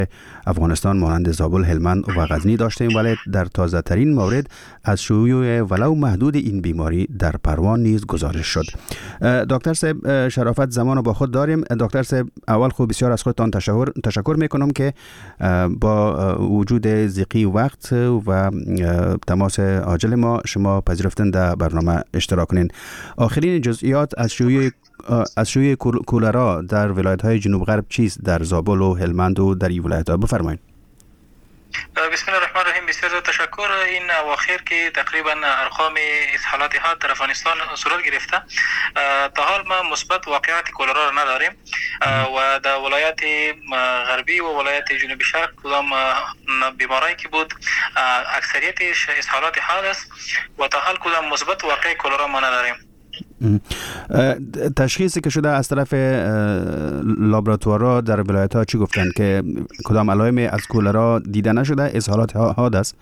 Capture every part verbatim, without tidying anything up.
افغانستان مانند زابل، هلمند و غزنی داشتیم، ولی در تازه ترین مورد از شیوع ولو محدود این بیماری در پروان نیز گزارش شد. دکتر صاحب شرافت زمان با خود داریم. دکتر صاحب اول خوب بسیار از خودتان تشکر تشکر میکنم که با وجود ضیقی وقت و تماس عاجل ما شما پذیرفتن در برنامه اشتراک کنین. آخرین جزئیات از شیوع از شیوع کولرا در ولایت‌های جنوب غرب چیست در زابل و هلمند و در این ولایت‌ها؟ بفرمایید. بسم الله الرحمن الرحیم. بسیار تشکر. این اواخر که تقریبا ارقام اسهالات حاد در افغانستان صورت گرفته، تا حال ما مثبت واقعات کولرا را نداریم و در ولایت غربی و ولایت جنوبی شرق کدام بیماری که بود اکثریت اسهالات حاد است و تا حال کدام مثبت واقع کولرا ما نداریم. تشخیصی که شده از طرف لابراتوارها در ولایت ها چی گفتند که کدام علائم از کولرا دیده نشده، اسهالات حاد است؟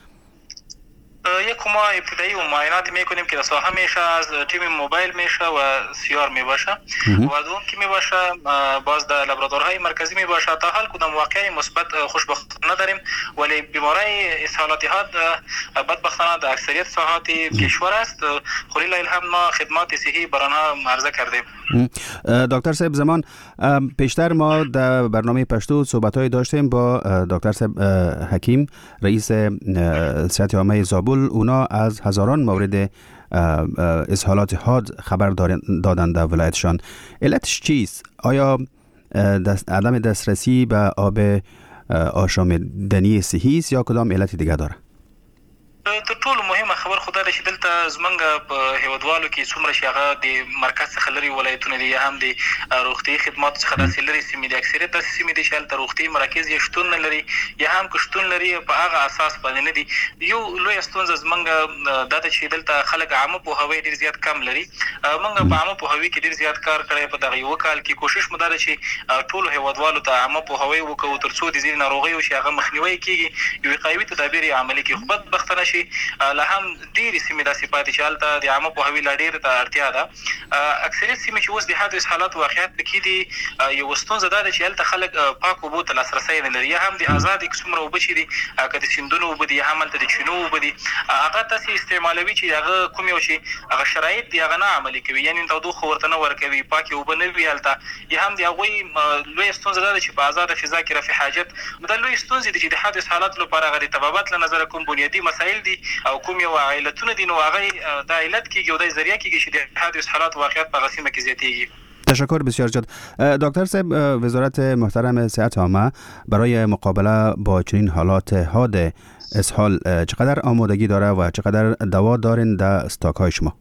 یک ما ابتدایی و معاینات میکنیم که در ساحه میشه از تیم موبایل میشه و سیار میباشه و دوم که میباشه باز در لابراتوارهای مرکزی میباشه. تا حال کدام واقعی مثبت خوشبختانه نداریم، ولی بیماری اسهالات حاد بدبختانه در اکثریت ساحات کشور است. خو لله الحمد ما خدمات صحی بر آنها عرضه کردیم. دکتر صاحب زمان پیشتر ما در برنامه پشتو صحبت‌های داشتیم با دکتر صاحب حکیم رئیس صحت عامه زابل. اونا از هزاران مورد اسهالات حاد خبر دادند در ولایتشان. علتش چیست؟ آیا دست عدم دسترسی به آب آشامیدنی صحی است یا کدام علت دیگه داره؟ تر ټولو مهمه خبر خدا ده چې دلته زمونږ په هیوادوالو کې څومره چې هغه د مرکز څخه لرې ولایتونه دي یا هم د روغتیایي خدماتو څخه داسې لرې سیمې دي. اکثریت داسې سیمې دي چې هلته روغتیایي مراکز یې شتون نه لري یا هم که شتون لري په هغه اساس باندې نه دي. یو لویه ستونزه زمونږ دا ده چې دلته خلک عامه پوهاوی ډېر زیات کم لري. موږ په عامه پوهاوي کې ډېر زیات کار کړی په دغه یوه کال کې. کوشش مو دا ده چې ټولو هیوادوالو ته عامه پوهاوی وکړو تر څو د ځینې ناروغیو چې هغه مخنیوی کېږي یو وقایوي تدابیر یې عملي کړي. خو بدبختانه چې لا هم ډېرې سیمې داسې پاتې چې هلته د عامه پوهاوي لا ډېر ته اړتیا ده. اکثریت سیمې چې اوس د حادث حالات واقعیت پکې دي، یوه ستونزه دا ده چې هلته خلک پاک اوبو ته لاسرسی نه لري یا هم د ازادې څومره اوبه چې دي که د سیندونو اوبه دي یا هم هلته د چینو اوبه دي هغه داسې استعمالوي چې هغه کوم یو چې هغه شرایط دي هغه نه عملي کوي، یعنې تودوخه ورته نه ورکوي، پاکې اوبه نه وي هلته. یا هم د هغوی لویه ستونزه دا ده چې په ازاده فضا کې رفع حاجت دا لویې ستونزې دي چې د حادث حالاتو لپاره هغه د طبابت له نظره کوم بنیادي مسایل دي او کوم یو علتونه دي نو هغه دا علت کېږي او دا ذریعه کېږي چې د حادث حالات واقعیت په هغه سیمه کې زیاتېږي. تشکر بسیار جد. دکتر صاحب وزارت محترم صحت عامه برای مقابله با چنین حالات حاد اسهال چقدر آمادگی داره و چقدر دوا دارین در استاک های شما؟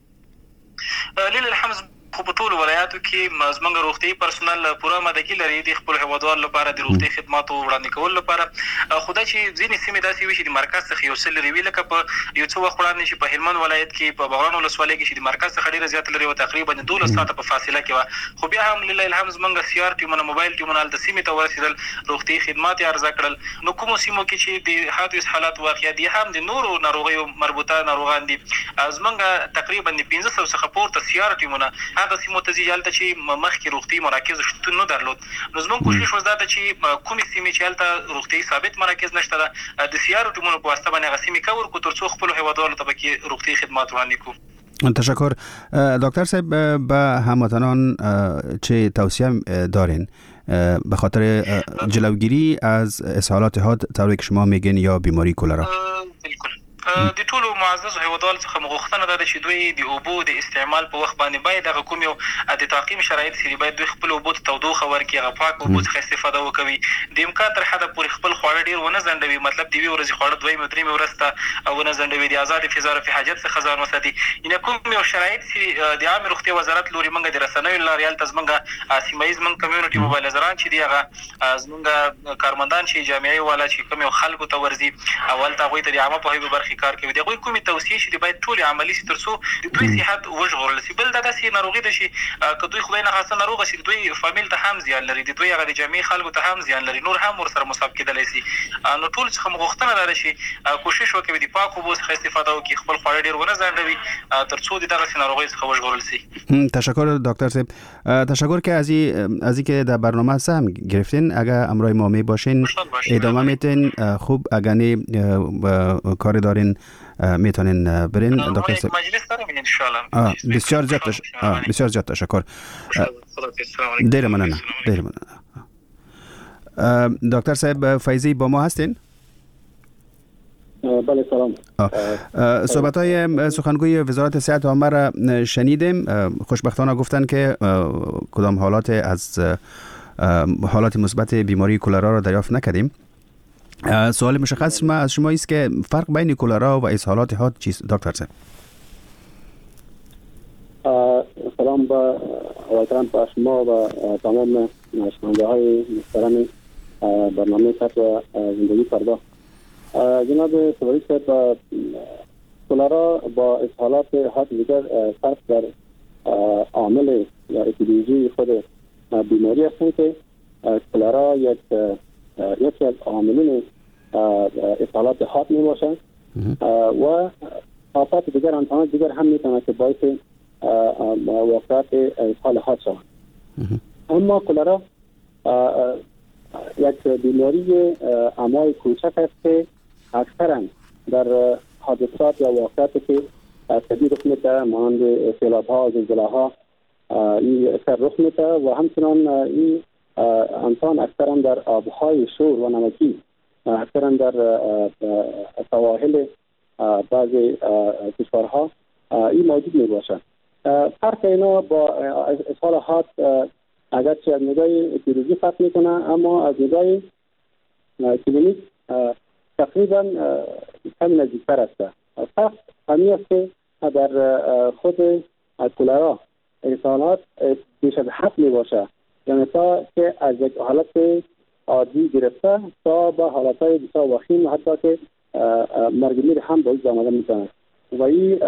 لیل الحمد خو په ټولو ولایاتو کې زموږ روغتیایي پرسونل پوره آمادګي لري د خپلو هیوادوالو لپاره د روغتیایي خدماتو وړاندې کولو لپاره. خو دا چې ځینې سیمې داسې وي چې د مرکز څخه یو څه لرې وي، لکه په یو څه وخت وړاندې چې په هلمند ولایت کې په بغلان ولسوالۍ کې چې د مرکز څخه ډېره زیاته لرې وه، تقریبا دولس ساعته په فاصله کې وه. خو بیا هم لله الحمد زموږ سی آر ټیمونه موبایل ټیمونه هلته سیمې ته ورسېدل، روغتیایي خدمات یې عرضه کړل. نو کومو سیمو کې چې د حادث حالات واقعیت دي هم د نورو ناروغیو مربوطه ناروغان دي، زموږ تقریبا د پنځه سوه څخه پورته سی آر ټیمونه هغه سیمو ته ځي چې مخکې روغتیایي مراکز شتون نه درلود. نو زموږ کوشش وس دا ده چې کومې سیمې چې هلته روغتیایي ثابت مراکز نشته ده د سیارو ټیمونو په واسطه باندې هغه سیمې کور کړو تر څو خپلو هیوادوالو ته پکې روغتیایي خدمات وړاندې کړو. تشکر. دکتر صاحب به هموطنان چه توصیه دارین به خاطر جلوگیری از اسهالات حاد طوری که شما میگین یا بیماری کولرا؟ بالکل د ټولو معززو هیوادوالو څخه مو غوښتنه دا ده چې دوی د اوبو د استعمال په وخت باندې باید هغه کوم یو د تعقیم شرایط چې باید دوی خپل اوبو ته تودوخه ورکړي، هغه پاک اوبو څخه استفاده وکوي، د امکان تر حده پورې خپل خواړه ډېر ونه ځنډوي، مطلب د یوې ورځې خواړه دویمې درېیمې ورځ ته ونه ځنډوي، د ازادې فضا رفع حاجت څخه ځان وساتي. یعنې کوم یو شرایط چې د عامې روغتیا وزارت لوري موږ د رسنیو له لارې هلته زموږ سیمه ییز موږ کمیونټي موبایلایزران چې دي هغه زموږ کارمندان چې جامعې والا چې کوم یو خلکو ته ورځي او هلته هغوی ته د عامه پوهاوي په برخې کې کار کوي دغه کومي توصیه شي باید ټول عملی شي ترڅو د دوی صحت وژغورل شي. بل دا داسې ناروغي ده چې که دوی خدای نه خاصه ناروغ شي دوی فامیل ته هم زیان لري د دوی هغه د جامع خلکو ته هم زیان لري نور هم ورسره مصاب کېدلی شي. نو ټول څخه مغوښتنه لري چې کوشش وکړي د پاکو اوبو څخه استفاده وکړي خپل خواړه ډیر ونه ځانډوي ترڅو د دغه ناروغي څخه وژغورل شي. تشکر دکتر صاحب. تشکر که از از اینکه در برنامه سهم گرفتین. اگر همراه ما می باشین ادامه میتین خوب اگر نه کار دارین میتونین برین دکتر صاحب. مجلس داریم ان شاء الله. بسیار زیاد تشکر. بسیار زیاد تشکر. دیر ممنون. دیر ممنون. دکتر صاحب فیضی با ما هستین؟ بله سلام. صحبت های سخنگوی وزارت صحت عامه را شنیدیم. خوشبختانه گفتن که کدام حالات از حالات مثبت بیماری کولرا را دریافت نکردیم. سوال مشخص ما از شما است که فرق بین کولرا و اسهالات حاد چیست دکتر صاحب؟ سلام با وطن با شما و تمام شنونده های محترم برنامه صحت و زندگی فردا. جناب سوالی صاحب کولرا با اسهالات حاد دیگر فرق در عامل یا اتیولوژی خود بیماری هستند که کولرا یک یکی از عاملین اسهالات حاد می باشند و آفات دیگر آنها دیگر هم میتونه که باعث واقعات اسهال حاد شوند. اما کولرا یک بیماری امای کوچک است که اکثرا در حادثات یا واقعاتی که طبیعی رخ میده مانند سیلاب‌ها، زلزله‌ها این اکثر رخ میده و همچنان این انسان اکثرا در آبهای شور و نمکی اکثرا در سواحل بعضی کشورها این موجود می باشد. فرق اینا با اسهال حاد اگرچه از نگاه اتیولوژی فرق میکنه اما از نگاه کلینیک تقریبا کمی نزدیکتر است. فرق همین است که در خود کولرا اسهالات بیش از حد می باشه، یعنی تا که از یک حالت عادی گرفته تا به حالتهای بسیار وخیم حتی که مرگ میر هم باید آمده میتونه و این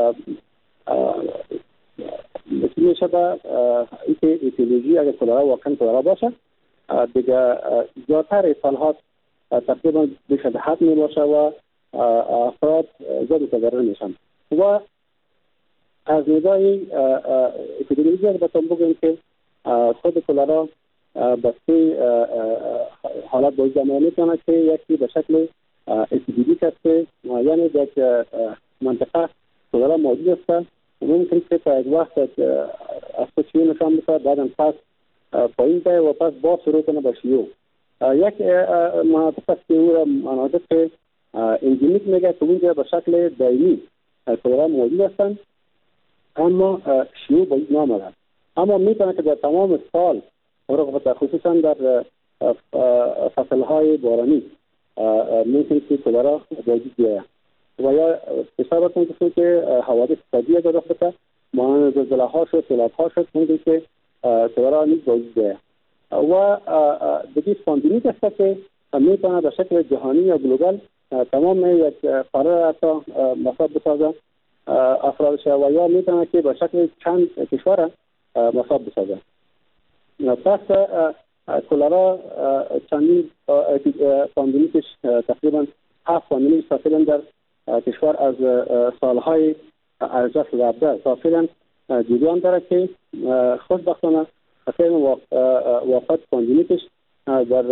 مثل شده اینکه ایتیولوژی اگر کولرا واقعا کولرا باشه دیگه زیادتر اسهالات تقریبا بیش از حد می باشه و افراد زیاد متضرر میشن. و از نگاه ایتیولوژی اگر بتون بگویم که خود کولرا بسته حالات باید آمده میتونه که یکی به شکل اپیدمیک است، یعنی در منطقه کولرا موجود است ممکن که تا یک وقت از خود شیوع نشان بده بعدم پس پایین بره و پس باز شروع کنه به شیوع. یک مناطق است که او را مناطق که اندیمیک میگه که اونجا به شکل دائمی کولرا موجود هستند اما شیوع به این نامده. اما میتونه که در تمام سال خصوصا در فصلهای بارانی ممکن که کولرا وجود بیاید و یا اشاره بکنم که حوادث طبیعی اگر رخ بده مانند زلزله‌ها شد، سیلاب‌ها شد ممکن که کولرا نیز وجود بیاید و دیگه پاندمیک است که میتونه به شکل جهانی یا گلوبال تمام یک قاره حتی مصاب بسازه افرادش و یا میتونه که به شکل چند کشور مصاب بسازه. پس کولرا چندین پاندمیکش تقریبا هفت پاندمیک سافیلن در کشور از سالهای ارجاف رابطه سافیلن جریان داره که خوشبختانه خیلی وفات پاندمیکش در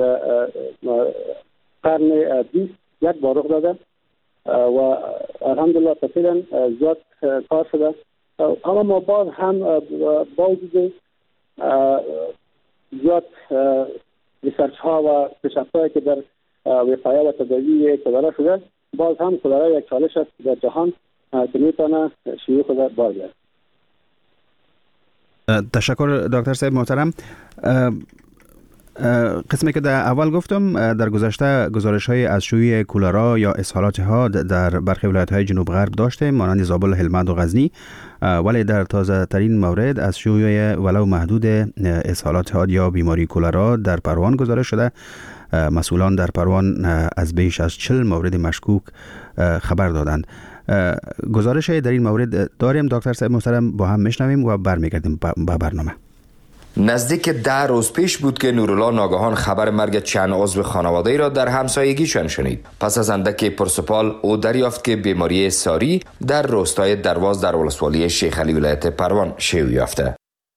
قرن بیست یک بار رخ داده و الحمدلله تقریبا زیاد کار شده. اما ما باز هم با وجود زیاد ریسرچ ها و پیشرفت هایی که در وقایه و تداوی کولرا شده باز هم کولرا یک چالش است در جهان که میتونه شیوع خود بار بیاره. تشکر دکتر صاحب محترم. قسمی که در اول گفتم در گذشته گزارش های از شیوع کولرا یا اسهالات حاد در برخی ولایت های جنوب غرب داشتیم مانند زابل، هلمند و غزنی، ولی در تازه ترین مورد از شیوع ولو محدود اسهالات حاد یا بیماری کولرا در پروان گزارش شده. مسئولان در پروان از بیش از چهل مورد مشکوک خبر دادند. گزارش در این مورد داریم دکتر صاحب محترم، با هم میشنویم و برمیگردیم با برنامه. نزدیک ده روز پیش بود که نورالله ناگهان خبر مرگ چند عضو خانواده را در همسایگیشان شنید. پس از اندک پرسپال او دریافت که بیماری ساری در روستای درواز در ولسوالی شیخ علی ولایت پروان شیوع یافته.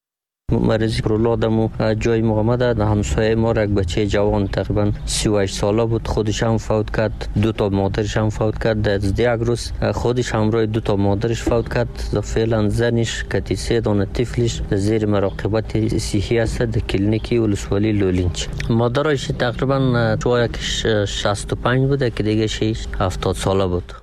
مریضی پرولادمو جای مقامه ده همسایه ما را یک بچه جوان تقریبا سی و هشت ساله بود، خودش هم فوت کرد، دو تا مادرش هم فوت کرد. در یک روز خودش همراه دو تا مادرش فوت کرد. فعلا زنش که سه دانه طفلش زیر مراقبت صحی است در کلینیک ولسوالی لولینچ. مادرش تقریبا شاید شصت و پنج بوده که دیگه شش هفتاد ساله بود.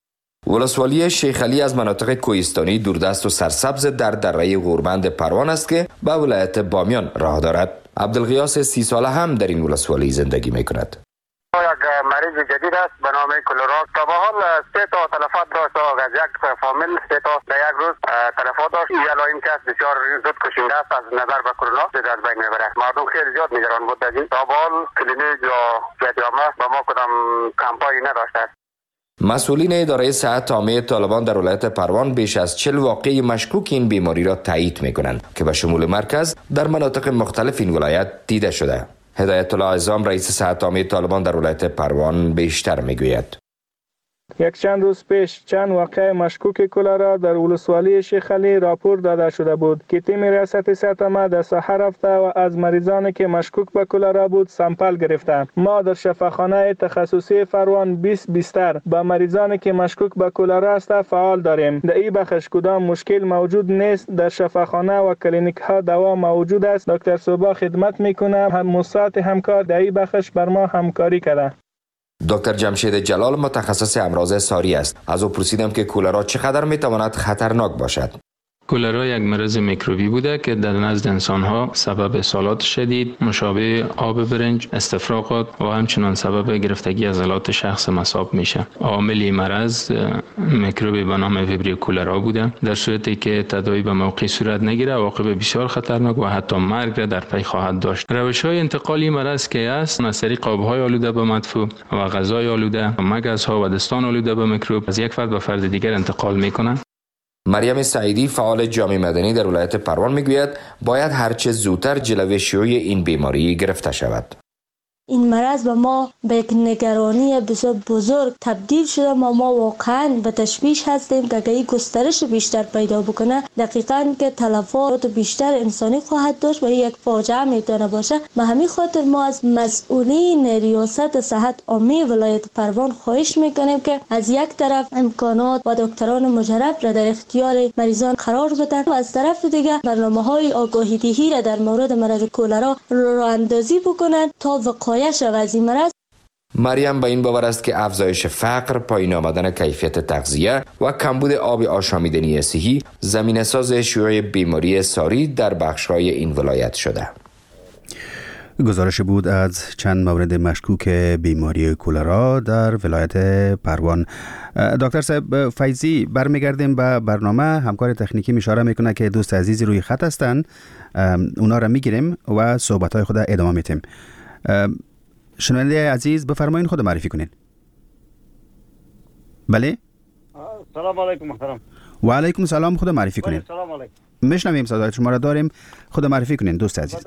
ولسوالی شیخ علی از مناطق کوهستانی دوردست و سرسبز در دره غوربند پروان است که به ولایت بامیان راه دارد. عبدالغیاس سی ساله هم در این ولسوالی زندگی می کند. یک مریض جدید است به نام کلرا. تا به حال سه تا تلفات داشت از یک فامیل، سه تا در یک روز تلفات داشت. یلا این کس بسیار زود کشنده است از نظر به کرونا از بین میبره. مردم خیلی زیاد نگران بود. تا به حال کلینیک یا جدیامه به ما کدام کمپانی نداشته است. مسئولین اداره صحت عامه طالبان در ولایت پروان بیش از چهل واقعه مشکوک این بیماری را تایید می‌کنند که به شمول مرکز در مناطق مختلف این ولایت دیده شده. هدایت الله عظام رئیس صحت عامه طالبان در ولایت پروان بیشتر می‌گوید. یک چند روز پیش چند واقعه مشکوک کلرا در ولسوالی شیخ علی راپور داده شده بود که تیم ریاست صحت عامه در ساحه رفته و از مریضانی که مشکوک به کلرا بود سامپل گرفته. ما در شفاخانه تخصصی پروان بیست بیستر با مریضانی که مشکوک به کلرا است فعال داریم. در این بخش کدام مشکل موجود نیست. در شفاخانه و کلینیک ها دوا موجود است. دکتر صوبا خدمت میکنه. هم مصات همکار در این بخش بر ما همکاری کرده. دکتر جمشید جلال متخصص امراض ساری است. از او پرسیدم که کولرا چقدر میتواند خطرناک باشد. کولرا یک مرض میکروبی بوده که در نزد انسان‌ها سبب اسهالات شدید، مشابه آب برنج، استفراغات و همچنان سبب گرفتگی عضلات شخص مصاب میشه. عامل مرض میکروبی به نام ویبریو کولرا بوده. در صورتی که تداوی به موقع صورت نگیره عواقب بسیار خطرناک و حتی مرگ را در پی خواهد داشت. روش‌های انتقالی مرض که است از طریق آب‌های آلوده به مدفوع و غذای آلوده و مگزها و دستان آلوده به میکروب از یک فرد به فرد دیگر انتقال میکنه. مریم سعیدی فعال جامعه مدنی در ولایت پروان میگوید باید هرچه زودتر جلوه شیوع این بیماری گرفته شود. این مرض به ما به یک نگرانی بسیار بزرگ تبدیل شده و ما واقعا به تشویش هستیم که اگر این گسترش بیشتر پیدا بکنه دقیقاً که تلفات بیشتر انسانی خواهد داشت و یک فاجعه میتونه باشه. به همین خاطر ما از مسئولین ریاست صحت عامه ولایت پروان خواهش میکنیم که از یک طرف امکانات و دکتران مجرب را در اختیار مریضان قرار بدن و از طرف دیگر برنامه‌های آگاهی دهی را در مورد مرض کولرا راه اندازی بکنند تا وقایع مریم به این باور است که افزایش فقر، پایین آمدن کیفیت تغذیه و کمبود آب آشامیدنی صحی زمینه ساز شیوع بیماری ساری در بخش‌های این ولایت شده. گزارش بود از چند مورد مشکوک بیماری کولرا در ولایت پروان. دکتر صاحب فیضی، برمیگردیم به برنامه. همکار تکنیکی اشاره میکنه که دوست عزیزی روی خط هستند، اونا را میگیریم و صحبت‌های خود ادامه میدیم. شنونده عزیز بفرمایید خود معرفی کنین. بله. سلام علیکم محترم. و علیکم سلام، خود معرفی کنین. سلام علیکم. میشنویم صدای شما را داریم، خود معرفی کنین دوست عزیز.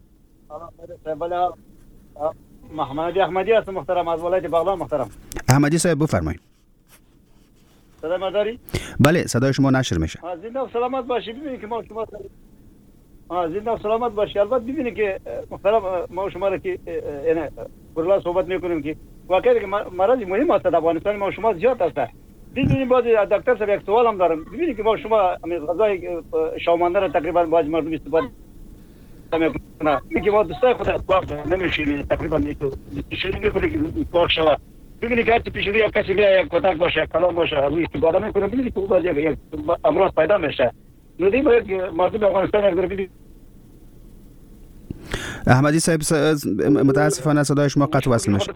محمد احمدی هستم محترم از ولایت بغلان محترم. احمدی صاحب بفرمایید. صدای ما داری؟ بله صدای شما نشر میشه. زنده و سلامت باشی. ببینید که ما شما آ زنده و سلامت باشی. البته ببینید که محترم ما شما را که یعنی برلا صحبت میکنیم که واقعا که مرض مهم است در افغانستان ما شما زیاد است. ببینید باز دکتر صاحب یک سوال هم دارم. ببینید که ما شما غذای شامانده را تقریبا باز مردم استفاده میکنه. میگه ما دوستای خود اطلاق نمیشیم تقریبا میشیم میکنه که پاک شوه. ببینید که هرچی پیشوری یک کسی بیا یک کتک باشه یک کلام باشه روی استفاده میکنه. ببینید که باز یک امراض پیدا میشه. ندی باید مردم افغانستان یک ببینید. احمدی صاحب متاسفانه صدای شما قطع وصل میشه.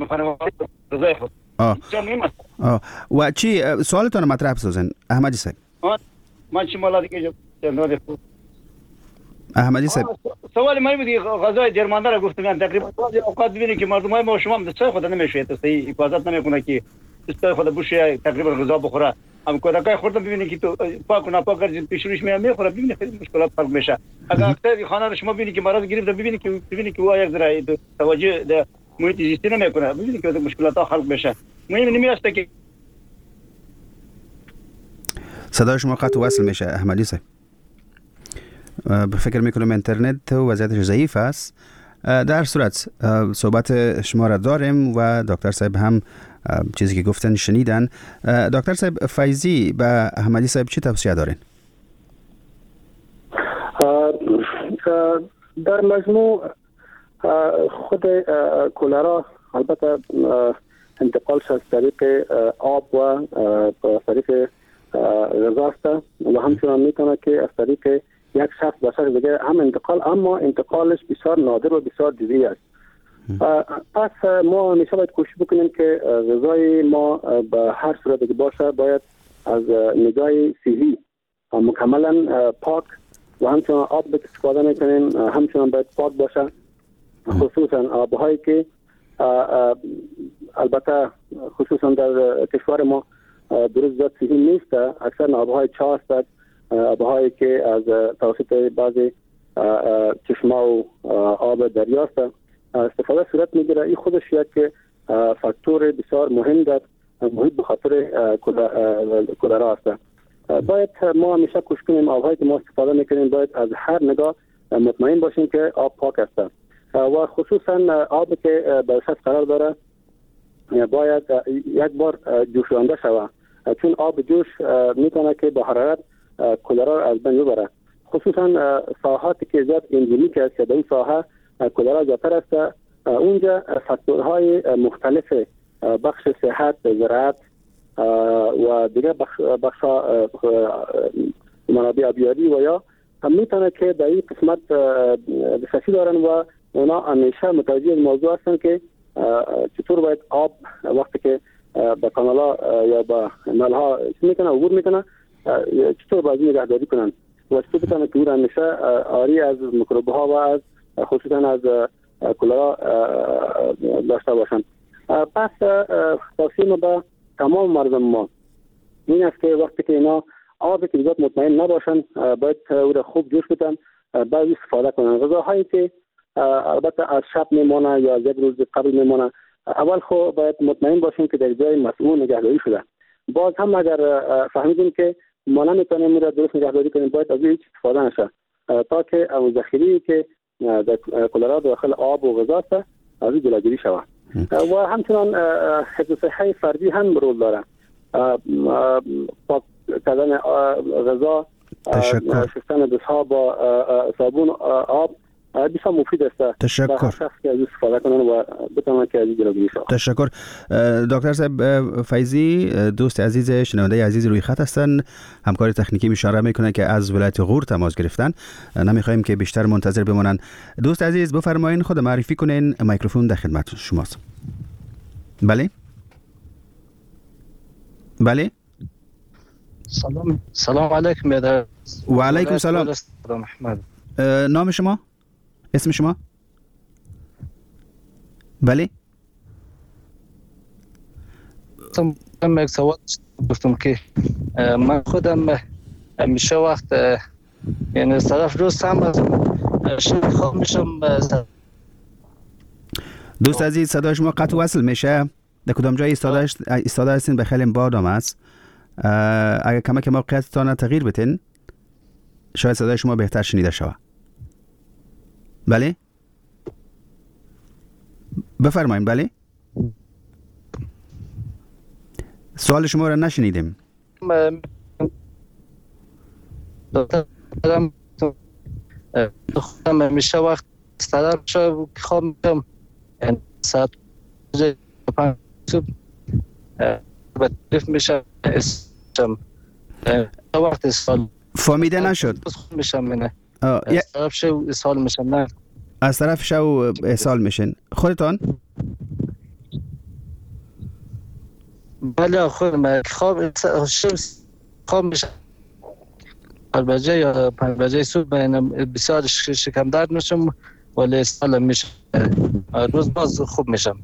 آه. آه. و چی سوالتون مطرح بسازن احمدی صاحب؟ من چی مالا دیگه احمدی صاحب سوال ما بود غذای جرمانده را گفتن تقریبا بعضی اوقات ببینید که مردم های ما شما هم دستای خود نمیشه صحیح حفاظت نمیکنه که دستای خود بوشه تقریبا غذا بخوره هم کودکای خورده ببینید که تو پاک و ناپاک از پیش روش میاد میخوره ببینید خیلی مشکلات خلق میشه اگر اکثر خانه رو شما ببینید که مرض گرفته ببینید که ببینید که او یک ذره توجه در محیط زیستی نمیکنه ببینید که مشکلات ها خلق میشه مهم نمیاسته که صدای شما قطع وصل میشه احمدی صاحب. فکر میکنم اینترنت وضعیتش ضعیف است. در صورت صحبت شما را داریم و دکتر صاحب هم چیزی که گفتن شنیدن. دکتر صاحب فیضی به احمدی صاحب چی توصیه دارین؟ در مجموع خود کولرا البته انتقالش از طریق آب و طریق غذا است و همچنان میتونه که از طریق یک شخص به شخص دیگه هم انتقال، اما انتقالش بسیار نادر و بسیار جزئی است. پس ما همیشه باید کوشش بکنیم که غذای ما به هر صورت که باشه باید از نگاه صحی مکملا پاک و همچنان آب به استفاده میکنیم همچنان باید پاک باشه، خصوصا آبهایی که البته خصوصا در کشور ما درست زیاد صحی نیست. اکثر آبهای چاه است، آبهایی که از توسط بعضی چشمه و آب دریاست استفاده صورت میگیره. این خودش یک فاکتور بسیار مهم در محیط به خاطر کولرا است. باید ما همیشه کوشش کنیم آبهایی که ما استفاده میکنیم باید از هر نگاه مطمئن باشیم که آب پاک است و خصوصا آب که در شخص قرار داره باید یک بار جوشانده شود، چون آب جوش میتونه که با حرارت کولرا از بین ببره. خصوصا ساحاتی که زیاد اندمیک است که در این ساحه کولرا زیادتر است، اونجا فاکتورهای مختلف بخش صحت، زراعت و دیگه بخش بخش منابع آبیاری و یا میتونه که در این قسمت دسترسی دارن و اونا همیشه متوجه موضوع هستن که چطور باید آب وقتی که به کانالا یا به نلها میکنه عبور میکنه چطور باید نگهداری کنن و چطور بتونه که اون همیشه آری از میکروب ها و از خصوصا از کولرا داشته باشن. پس توصیه به تمام مردم ما این است که وقتی که اینا آب که بذات مطمئن نباشن باید او را خوب جوش بدن، باید استفاده کنن. غذاهایی که البته از شب میمونه یا از یک روز قبل میمونه اول خو باید مطمئن باشیم که در جای مسئول نگهداری شده. باز هم اگر فهمیدیم که ما نمیتونیم اون را درست نگهداری کنیم باید از هیچ استفاده نشه تا که اون ذخیره‌ای که در کولرا داخل آب و غذا است از این جلوگیری شود. و همچنان حفظ صحه فردی هم رول داره. پاک کردن غذا، شستن دستها با صابون آب بسیار مفید است. تشکر. شخص که از استفاده کنن و بتونن که از جلوگیری شود. تشکر. دکتر صاحب فیضی دوست عزیز شنونده عزیز روی خط هستن، همکار تکنیکی اشاره میکنه که از ولایت غور تماس گرفتن، نمیخوایم که بیشتر منتظر بمونن. دوست عزیز بفرمایین خود معرفی کنین، میکروفون در خدمت شماست. بله بله سلام سلام علیکم. و علیکم سلام. محمد. نام شما؟ اسم شما؟ بله من یک سوال گفتم که من خودم همیشه وقت یعنی از طرف روز هم خواب میشم. دوست عزیز صدای شما قطع وصل میشه، در کدام جای ایستاده هستین؟ به خیلی باد هم است. اگر کمک موقعیتتان تغییر بتین شاید صدای شما بهتر شنیده شود. بله بفرمایید. بله سوال شما را نشنیدیم. خودم میشه وقت استادر شو خواب میکنم ساعت پنج صبح به طرف میشه اسم وقت سال فهمیده نشد. میشم منه از طرف شو اسهال میشم. نه از طرف شو اسهال میشن خودتان؟ بله خودم خواب خواب میشم. چهار بجه یا پنج بجه صبح بسیار شکم درد میشم ولی سالم میشم، روز باز خوب میشم.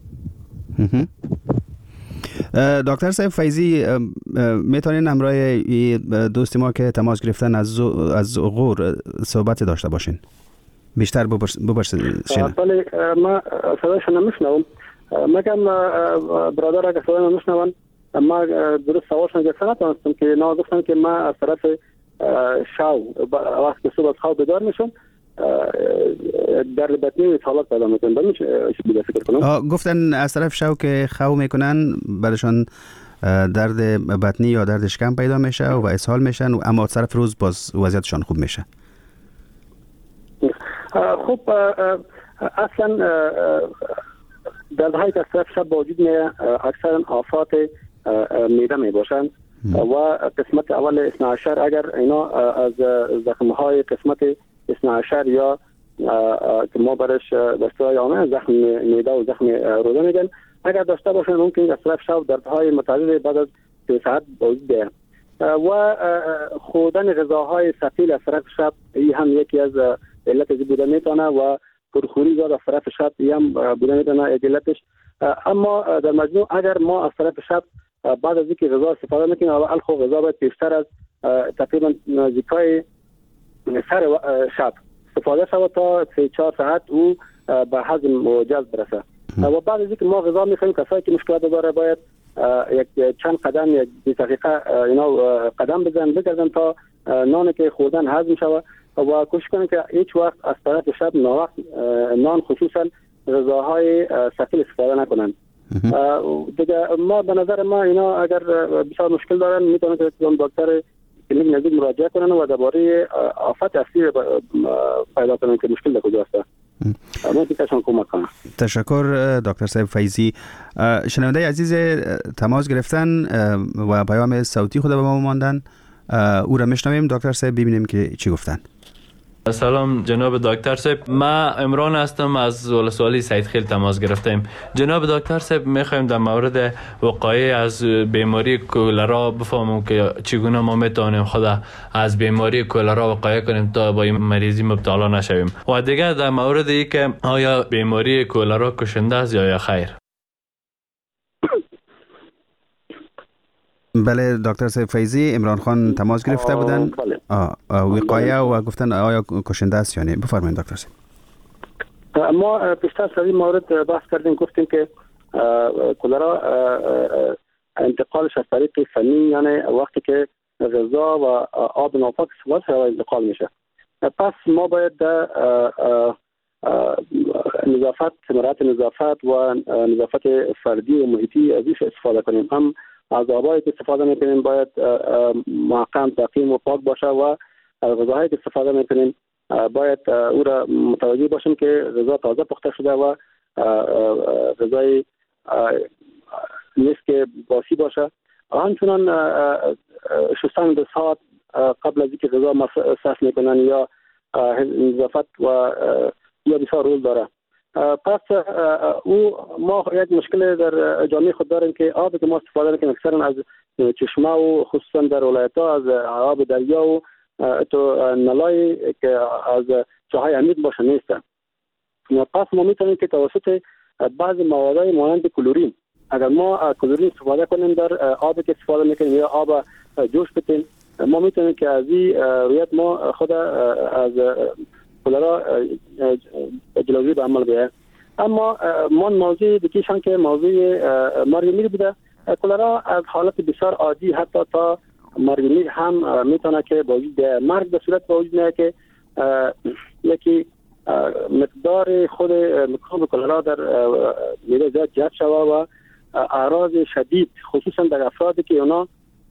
دکتر صاحب فیضی، میتونین همراه دوست ما که تماس گرفتن از از غور صحبت داشته باشین؟ بیشتر بپرسید. بله، ما صدایشون نمیشنوم. مگم برادر که صدای نمیشنون، ما درست سوالشون گرفته نتونستم که نه گفتن که ما از طرف شو وقت که صبح از خواب بیدار میشم در بطنی حالات پیدا میکنن. بله چی بیده فکر کنم؟ گفتن از طرف شو که خواب میکنن برشان درد بطنی یا درد شکم پیدا میشه و اسهال میشن، اما از طرف روز باز وضعیتشان خوب میشه. خب اصلا دردهایی که از طرف شب وجود میه اکثرا آفات میده می باشند و قسمت اول اثنا عشر اگر اینا از زخمهای قسمت اثنا عشر یا که ما برش دستای عامه زخم میده و زخم روده میگن اگر داشته باشن ممکن از طرف شب دردهای متعدد بعد از سه ساعت وجود بیه و خوردن غذاهای ثقیل از طرف شب این هم یکی از علت از بوده میتونه و پرخوری زیاد از طرف شب هم بوده میتونه علتش. اما در مجموع اگر ما از طرف شب بعد از اینکه غذا استفاده میکنیم اول خو غذا باید پیشتر از تقریبا نزدیکای سر شب استفاده شود تا سه چهار ساعت او به هضم و جذب برسه و بعد از اینکه ما غذا میخوریم کسایی که مشکلات داره باید یک چند قدم یک دو دقیقه اینا قدم بزنن بگردن تا نان که خوردن هضم شود و کوشش کنیم که هیچ وقت از طرف شب ناوقت نان خصوصا غذاهای ثقیل استفاده نکنن. دیگه ما به نظر ما اینا اگر بسیار مشکل دارن میتونن که دکتر کلینیک نزدیک مراجعه کنن و درباره آفت اصلی پیدا کنن که مشکل در کجاست. ما تیکشون کمک کنن. تشکر دکتر صاحب فیضی. شنونده عزیز تماس گرفتن و پیام صوتی خود به ما ماندن، او را میشنویم دکتر صاحب ببینیم که چی گفتن. سلام جناب دکتر صاحب، ما عمران هستم از ولسوالی سیدخیل تماس گرفتیم. جناب دکتر صاحب میخوایم در مورد وقایع از بیماری کولرا بفهمیم که چگونه ما میتونیم خود از بیماری کولرا وقایع کنیم تا با این مریضی مبتلا نشویم و دیگه در مورد ای که آیا بیماری کولرا کشنده است یا خیر. بله دکتر صاحب فیضی، عمران خان تماس گرفته بودن وقایع و گفتن آیا کشنده است یا نه. بفرمایید دکتر صاحب. ما پیشتر سر این مورد بحث کردیم، گفتیم که کولرا انتقالش از طریق فنی یعنی وقتی که غذا و آب ناپاک استفاده شده انتقال میشه. پس ما باید نظافت مراعات نظافت و نظافت فردی و محیطی ازش استفاده کنیم. هم از آبایی که استفاده میکنیم باید محکم تقیم و پاک باشه و غذاهایی که استفاده میکنیم باید او را متوجه باشیم که غذا تازه پخته شده و غذای نیست که باسی باشه. همچنان شستن دست‌ها قبل از اینکه غذا مصرف میکنن یا نظافت و یا بسیار رول داره. پس او ما یک مشکل در جامعه خود داریم که آبی که ما استفاده میکنیم اکثرا از چشمه و خصوصا در ولایت‌ها از آب دریا و تو نلای که از جاهای عمیق باشه نیست. پس ما میتونیم که توسط بعضی موادهای مانند کلورین، اگر ما کلورین استفاده کنیم در آبی که استفاده میکنیم یا آب جوش بتیم، ما میتونیم که از این رویت ما خود از کولرا جلوگیری به عمل بیاید. اما من موضوع دیگه‌شان که موضوع مرگ میر بوده. کولرا از حالت بسیار عادی حتی تا مرگ میر هم میتونه که وجود بیاید. مرگ به صورت وجود میاد که یکی مقدار خود میکروب کولرا در معده زیاد جذب شوه و اعراض شدید خصوصا در افرادی که اونا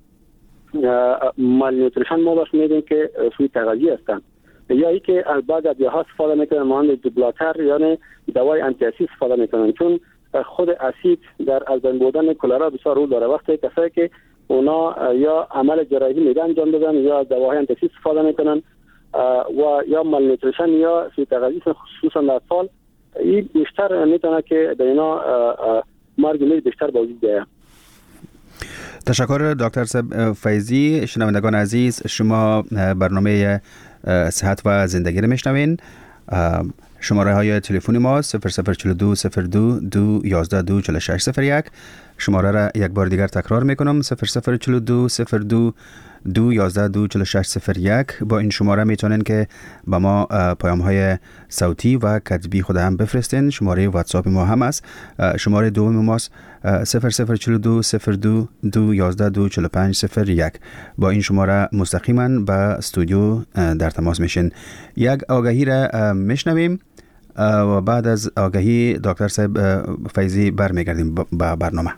مالنیوتریشن ما باش میدیم که سوی تغذیه هستند یا ای که از بعض ادویه‌ها استفاده میکنن مانند دوبلاتر یعنی دوای آنتی اسید استفاده میکنن، چون خود اسید در از بین بردن کولرا بسیار رول داره. وقتی کسایی که اونا یا عمل جراحی معده انجام دادن یا دواهای آنتی اسید استفاده میکنن و یا مالنیوتریشن یا سوء تغذیه خصوصا در اطفال، این بیشتر میتونه که در اینا مرگ میر بیشتر به وجود بیاید. تشکر دکتر صاحب فیضی. شنوندگان عزیز، شما برنامه صحت و زندگی رو میشنوین. شماره های تلفنی ما صفر صفر چهل و دو صفر دو دو یازده دو چهل و شش صفر یک. شماره را یک بار دیگر تکرار میکنم: صفر صفر چهل و دو صفر دو دو یازده دو چهل و شش صفر یک. با این شماره میتونین که به ما پیام های صوتی و کتبی خود هم بفرستین. شماره واتساپ ما هم است. شماره دوم ماست صفر صفر چهل و دو صفر دو دو یازده دو چهل و پنج صفر یک. با این شماره مستقیما به استودیو در تماس میشین. یک آگهی را میشنویم و بعد از آگهی دکتر صاحب فیضی برمیگردیم به برنامه.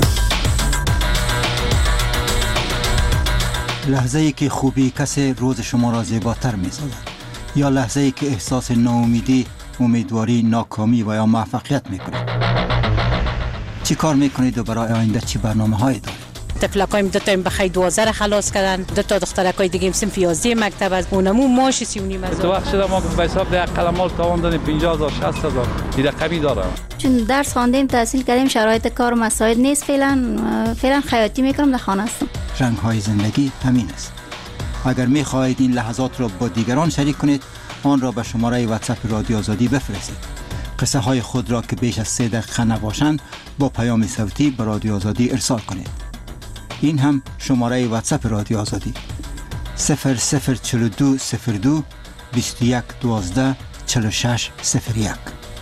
لحظه ای که خوبی کسی روز شما را زیباتر می سازد، یا لحظه ای که احساس ناامیدی، امیدواری، ناکامی و یا موفقیت می کنید. چی کار می کنید و برای آینده چی برنامه هایی دارید؟ تفلکایم دو تا بخی دوازده را خلاص کردن، دو تا دخترکای دیگه هم صنف یازده مکتب از اونمو ماش سی و نیم هزار. تو وقت شده ما به حساب ده قلمال تاوان دادیم پنجاه هزار شصت هزار این رقمی داره. چون درس خواندیم تحصیل کردیم شرایط کار مساعد نیست، فعلا فعلا خیاطی میکنم، در خانه هستم. رنگ های زندگی همین است. اگر می خواهید این لحظات را با دیگران شریک کنید، آن را به شماره واتساپ رادیو آزادی بفرستید. قصه های خود را که بیش از سه دقیقه نباشند با پیام صوتی به رادیو آزادی ارسال کنید. این هم شماره واتساپ رادیو آزادی: صفر صفر چهل و دو صفر دو بیست و یک دوازده چهل و شش صفر یک.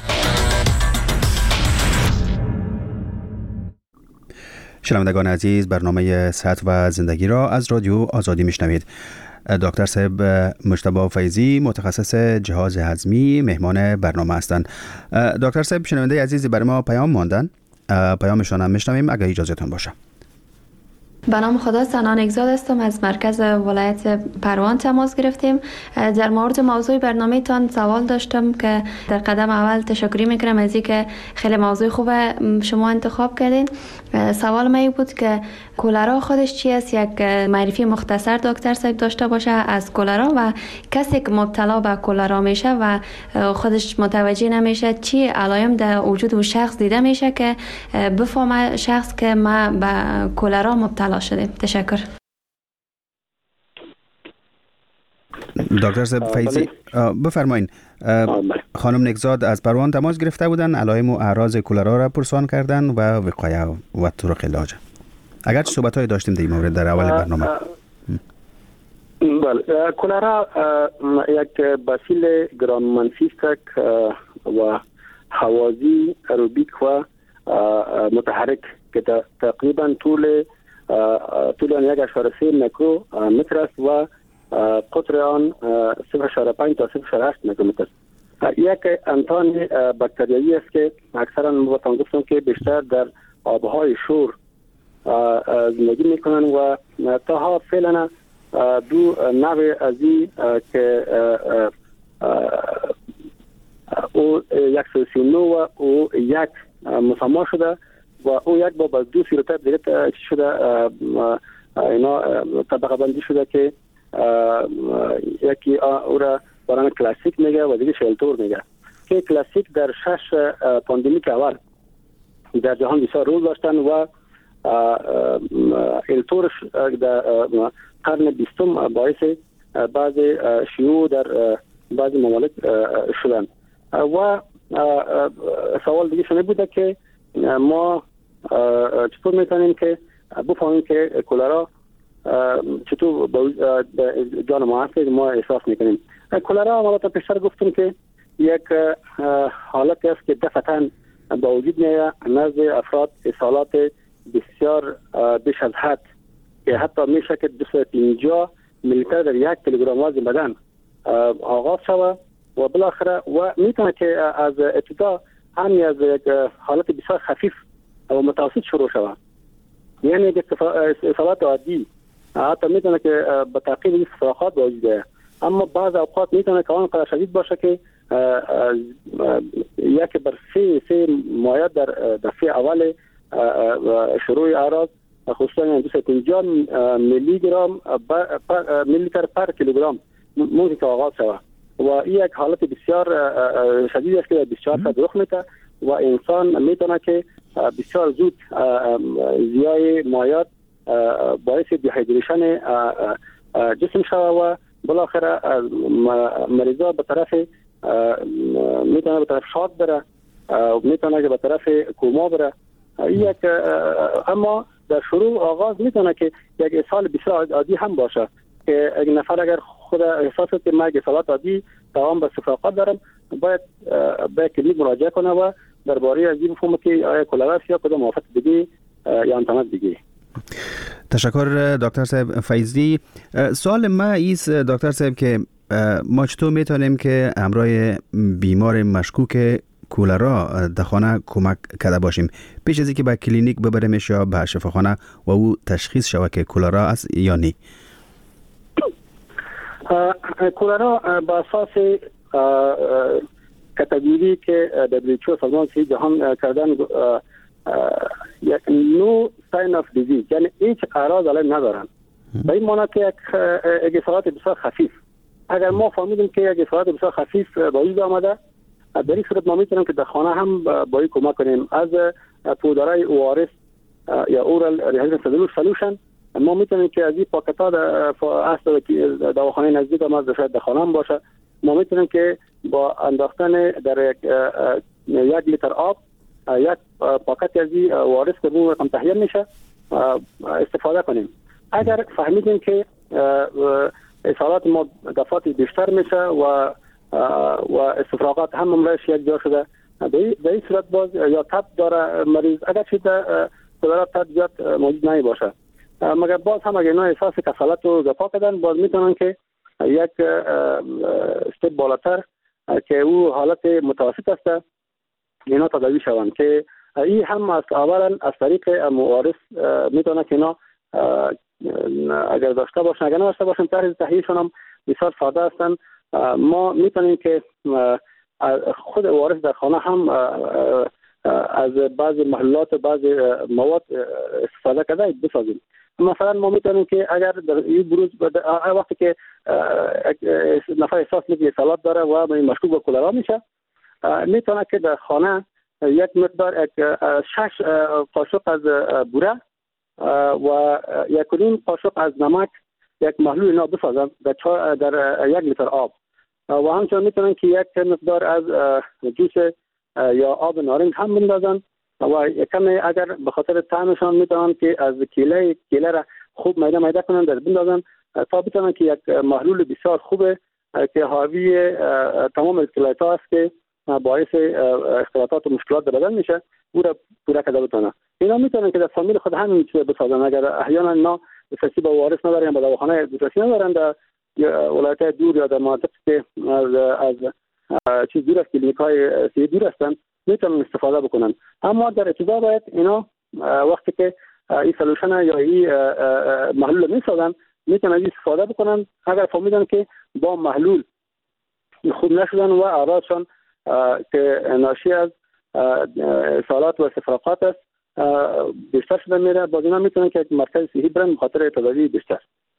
شنوندگان عزیز، برنامه صحت و زندگی را از رادیو آزادی میشنوید. دکتر صاحب مجتبی فیضی، متخصص جهاز هضمی، مهمان برنامه هستند. دکتر صاحب، شنونده عزیزی برای ما پیام ماندن، پیامشان هم میشنویم اگر اجازهتون باشه. به نام خدا، سنان اگزاد هستم، از مرکز ولایت پروان تماس گرفتیم. در مورد موضوع برنامه تان سوال داشتم که در قدم اول تشکری میکنم از اینکه خیلی موضوع خوبه شما انتخاب کردین. سوال من بود که کولرا خودش چی است؟ یک معرفی مختصر دکتر صاحب داشته باشه از کولرا و کسی که مبتلا به کولرا میشه و خودش متوجه نمیشه چی علائم در وجود اون شخص دیده میشه که بفهمه شخص که ما به کولرا مبتلا شده. تشکر. دکتر صاحب فیضی بفرمایین. خانم نگزاد از پروان تماس گرفته بودن، علائم و اعراض کولرا را پرسان کردن و وقایه و طرق علاج. اگر صحبت های داشتیم در این مورد در اول برنامه. بله، کولرا یک باسیل گرام منفی است و حوازی روبیک و متحرک که تقریبا طول طول آن یک اشاره سه میکرو متر است و قطر آن صفر اشاره پنج تا صفر اشاره هشت میکرومتر. یک انتان باکتریایی است که اکثرا ما گفتم که بیشتر در آبهای شور زندگی میکنن و تا فعلا دو نوع از این که او یک سوسی نو و او یک مسما شده و او یک با دو سیروتایپ دیگه شده، اینا طبقه بندی شده که یکی او را برای کلاسیک میگه و دیگه شلتور میگه که کلاسیک در شش پاندمیک اول در جهان بسیار رول داشتن و التورش در قرن بیستم باعث بعض شیوع در بعض ممالک شدن و سوال دیگه شده بوده که ما چطور میتونیم که بفهمیم که کولرا چطور به جان ما هست که ما احساس میکنیم. کولرا ما تا پیشتر گفتیم که یک حالت است که دفعتاً با وجود میاد نزد افراد اصالات بسیار بیش از حد که حتی میشه که دویست و پنجاه میلیلیتر در یک کیلوگرم وزن بدن آغاز شود و بالاخره و میتونه که از ابتدا همین از یک حالت بسیار خفیف و متوسط شروع شود، یعنی یک اصالات عادی حتی میتونه که به تعقیب این استفراغات به وجود بیاید، اما بعض اوقات میتونه که آنقدر شدید باشه که یک بر سه سه مایع در دفعه اول شروع اعراض خصوصا دویست و پنجاه میلی گرم میلی لیتر پر کیلوگرم ممکن که آغاز شود و این یک حالت بسیار شدید است که بسیار صد رخ میده و انسان میتونه که بسیار زود زیای مایعات باعث دیهایدریشن جسم شوه و بالاخره مریضا به طرف میتونه به طرف شاد بره، میتونه که به طرف کوما بره. یک اما در شروع آغاز میتونه که یک اسهال بسیار عادی هم باشه که یک نفر اگر خود احساس کنه که من اسهالات عادی دوام به استفراغات دارم، باید به کلینیک مراجعه کنه و درباره از این بفهمه که آیا کلرا است یا کدام آفت دیگه یا انتماس دیگه. تشکر دکتر صاحب فیضی. سوال ما ایست دکتر صاحب که ما چطور میتونیم که همراه بیمار مشکوک کولرا در خانه کمک کرده باشیم پیش از اینکه به کلینیک ببریمش یا به شفاخانه و او تشخیص شود که کولرا است یا نه؟ کولرا به اساس کاتگوری که دبلیو اچ او سازمان صحت جهان کردن یک نو ساین اف دیزیز، یعنی هیچ اعراض علیه ندارن. به این معنی که یک اسهالات بسیار خفیف، اگر ما فهمیدیم که یک اسهالات بسیار خفیف با وجود آمده، در این صورت ما میتونیم که در خانه هم با این کمک کنیم. از پودرهای او آر اس یا اورال ریهابیلیتیشن سولوشن ما میتونیم که از این پاکت‌ها در دواخانه نزدیک ما در خانه هم باشه، ما میتونیم که با انداختن در یک, یک لیتر آب یک پاکت از این او آر اس که بو رقم تهیه میشه استفاده کنیم. اگر فهمیدیم که اسهالات ما دفعات بیشتر میشه و و استفراغات هم امرایش یک جا شده، در این صورت باز یا تب داره مریض، اگر چی در صدارات تب زیاد موجود نمی باشه، مگر باز هم اگر اینا احساس کسالت رو دفاع کردن، باز میتونن که یک استپ بالاتر که او حالت متوسط است اینا تداوی شوند که این هم از اولا از طریق معارف میتونه که اینا اگر داشته باشن، اگر نداشته باشن طرح تهیهشون هم بسیار ساده هستند. ما میتونیم که خود وارث در خانه هم از بعضی محلولات و بعضی مواد استفاده کرده بسازیم. مثلا ما میتونیم که اگر در این بروز وقتی که نفر احساس میکنه سالات داره و مشکوک به کولرا میشه، میتونه که در خانه یک مقدار یک شش قاشق از بوره و یک نیم قاشق از نمک یک محلول اینا بسازن در, در یک لیتر آب و همچنین میتونن که یک مقدار از جوس یا آب نارنج هم بندازن و کمی اگر به خاطر طعمشان میتونن که از کیله کیله را خوب میده میده کنن در بندازن تا بتونن که یک محلول بسیار خوبه که حاوی تمام اسکلات است که باعث اختلالات و مشکلات در بدن میشه او را پورا کرده بتونه. اینا میتونن که در فامیل خود همین چیز بسازن. اگر احیانا اینا دسترسی به وارث ندارن، به دواخانه دسترسی ندارن، در ولایت دور یا در مناطق که از از چیز دور از کلینیک‌های صحی دور هستن میتونن استفاده بکنن. اما در ابتدا باید اینا وقتی که این سولوشن یا این محلول میسازن میتونن از استفاده بکنن. اگر فهمیدن که با محلول خوب نشدن و اعراضشان که ناشی از اسهالات و استفراغات است بیشتر شده میره، باز اینا میتونن که مرکز صحی برن بخاطر تداوی بیشتر.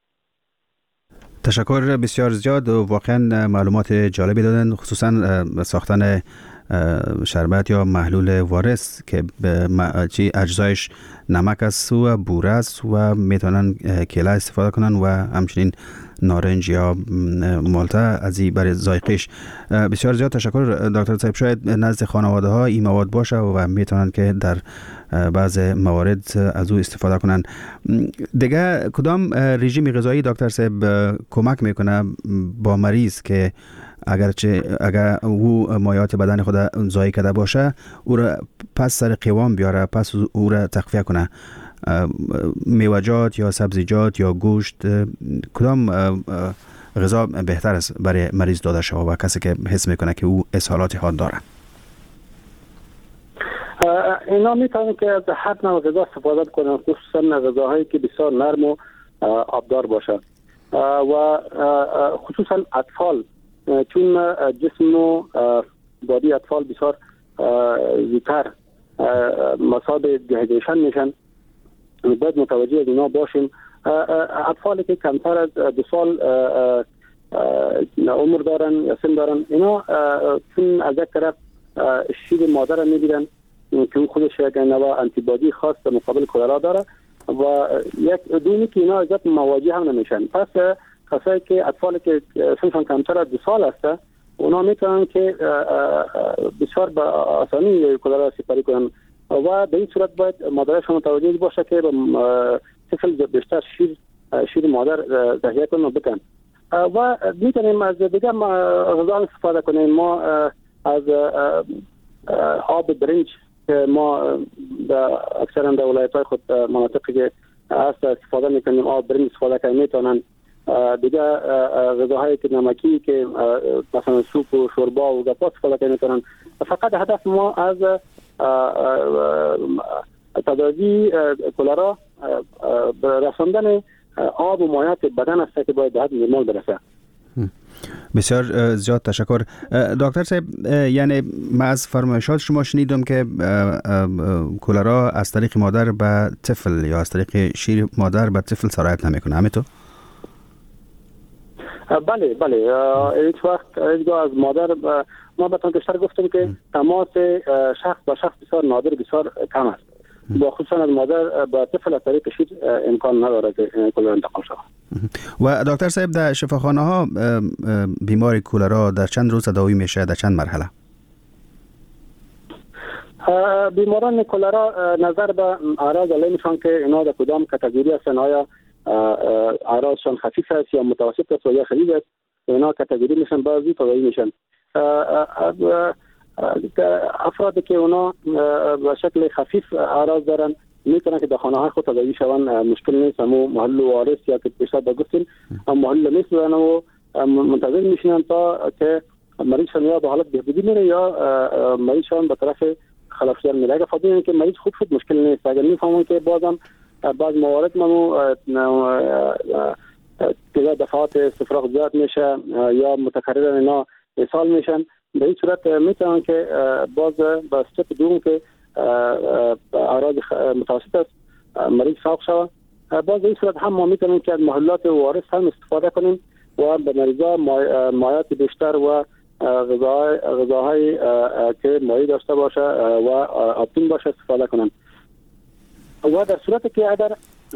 تشکر بسیار زیاد و واقعا معلومات جالبی دادن، خصوصا ساختن شربت یا محلول وارث که چی اجزایش نمک است و بوره است و میتونن کیله استفاده کنن و همچنین نارنج یا مالته از این برای ذائقه‌اش. بسیار زیاد تشکر دکتر صاحب. شاید نزد خانواده ها این مواد باشه و میتونن که در بعض موارد از او استفاده کنن. دیگه کدام رژیم غذایی دکتر صاحب کمک میکنه با مریض که اگرچه اگر او مایعات بدن خود ضایع کرده باشه او را پس سر قوام بیاره، پس او را تقویه کنه؟ میوه‌جات یا سبزیجات یا گوشت، کدام غذا بهتر است برای مریض داده شود و کسی که حس میکنه که او اسهالات حاد داره؟ اینا میتونن که از هر نوع غذا استفاده کنن، خصوصا غذاهایی که بسیار نرم و آبدار باشه و خصوصا اطفال، چون جسم و بادی اطفال بسیار زودتر مصاب دیهایدریشن میشن، باید متوجه از اینا باشیم. اطفالی که کمتر از دو سال عمر دارن یا سن دارن، اینا چون از یک طرف شیر مادر میگیرن که اون خودش یک نوع آنتی بادی خاص مقابل کولرا داره و یک دومی که اینا ازت مواجه هم نمیشن. پس کسایی که اطفالی که سنشان کمتر از دو سال است اونا میتونن که بسیار به آسانی کولرا سپری کنن و به این صورت باید مادرشون متوجه باشه که طفل بیشتر شیر شیر مادر تهیه کنن و بکن و میتونیم از دیگه غذا استفاده کنیم. ما از آب برنج که ما اکثرا در ولایت‌های خود مناطقی که هست استفاده میکنیم آب برنج استفاده کنیم. میتونن دیگه غذاهایی که نمکی که مثلا سوپ و شوربا و گپا استفاده کنیم میتونن. فقط هدف ما از تداوی کولرا رساندن آب و مایعات بدن است که باید به حد نرمال برسه. بسیار زیاد تشکر دکتر صاحب. یعنی من از فرمایشات شما شنیدم که کولرا از طریق مادر به طفل یا از طریق شیر مادر به طفل سرایت نمیکنه، همینطور؟ بله بله هیچ وقت هیچگاه از مادر ما بهتون بیشتر گفتم که تماس شخص با شخص بسیار نادر بسیار کم است. با خصوصا از مادر با طفل از طریق شیر امکان نداره که کولرا انتقال شود. و دکتر صاحب در شفاخانه ها بیماری کولرا در چند روز تداوی میشه، در چند مرحله؟ بیماران کولرا نظر به اعراض علیمشان که اینا در کدام کاتگوری هستن، آیا اعراضشان خفیف است یا متوسط است یا شدید است، اینا کاتگوری میشن بعضی تداوی میشن. افرادی که اونا به شکل خفیف اعراض دارن میتونن که در خانه های خود تداوی شوند، مشکل نیست. همو محل وارث یا که بیشتر بگفتیم محل نیست دارن و منتظر میشنن تا که مریضشان یا به حالت بهبودی میره یا مریضشان به طرف خلافشدار میره. اگر فهمیدن که مریض خوب شد مشکل نیست. اگر میفهمن که بازم بعض موارد منو دیگه دفعات استفراغ زیاد میشه یا متکرر اینا اصال میشن، به این صورت میتونن که باز با استپ دوم که اعراض متوسط است مریض فوق شود، باز این صورت هم ما میتونیم که از محلات وارث هم استفاده کنیم و به مریضا مایعات بیشتر و غذاهای غذاهای که مایع داشته باشه و آبتین باشه استفاده کنن. و در صورتی که اگر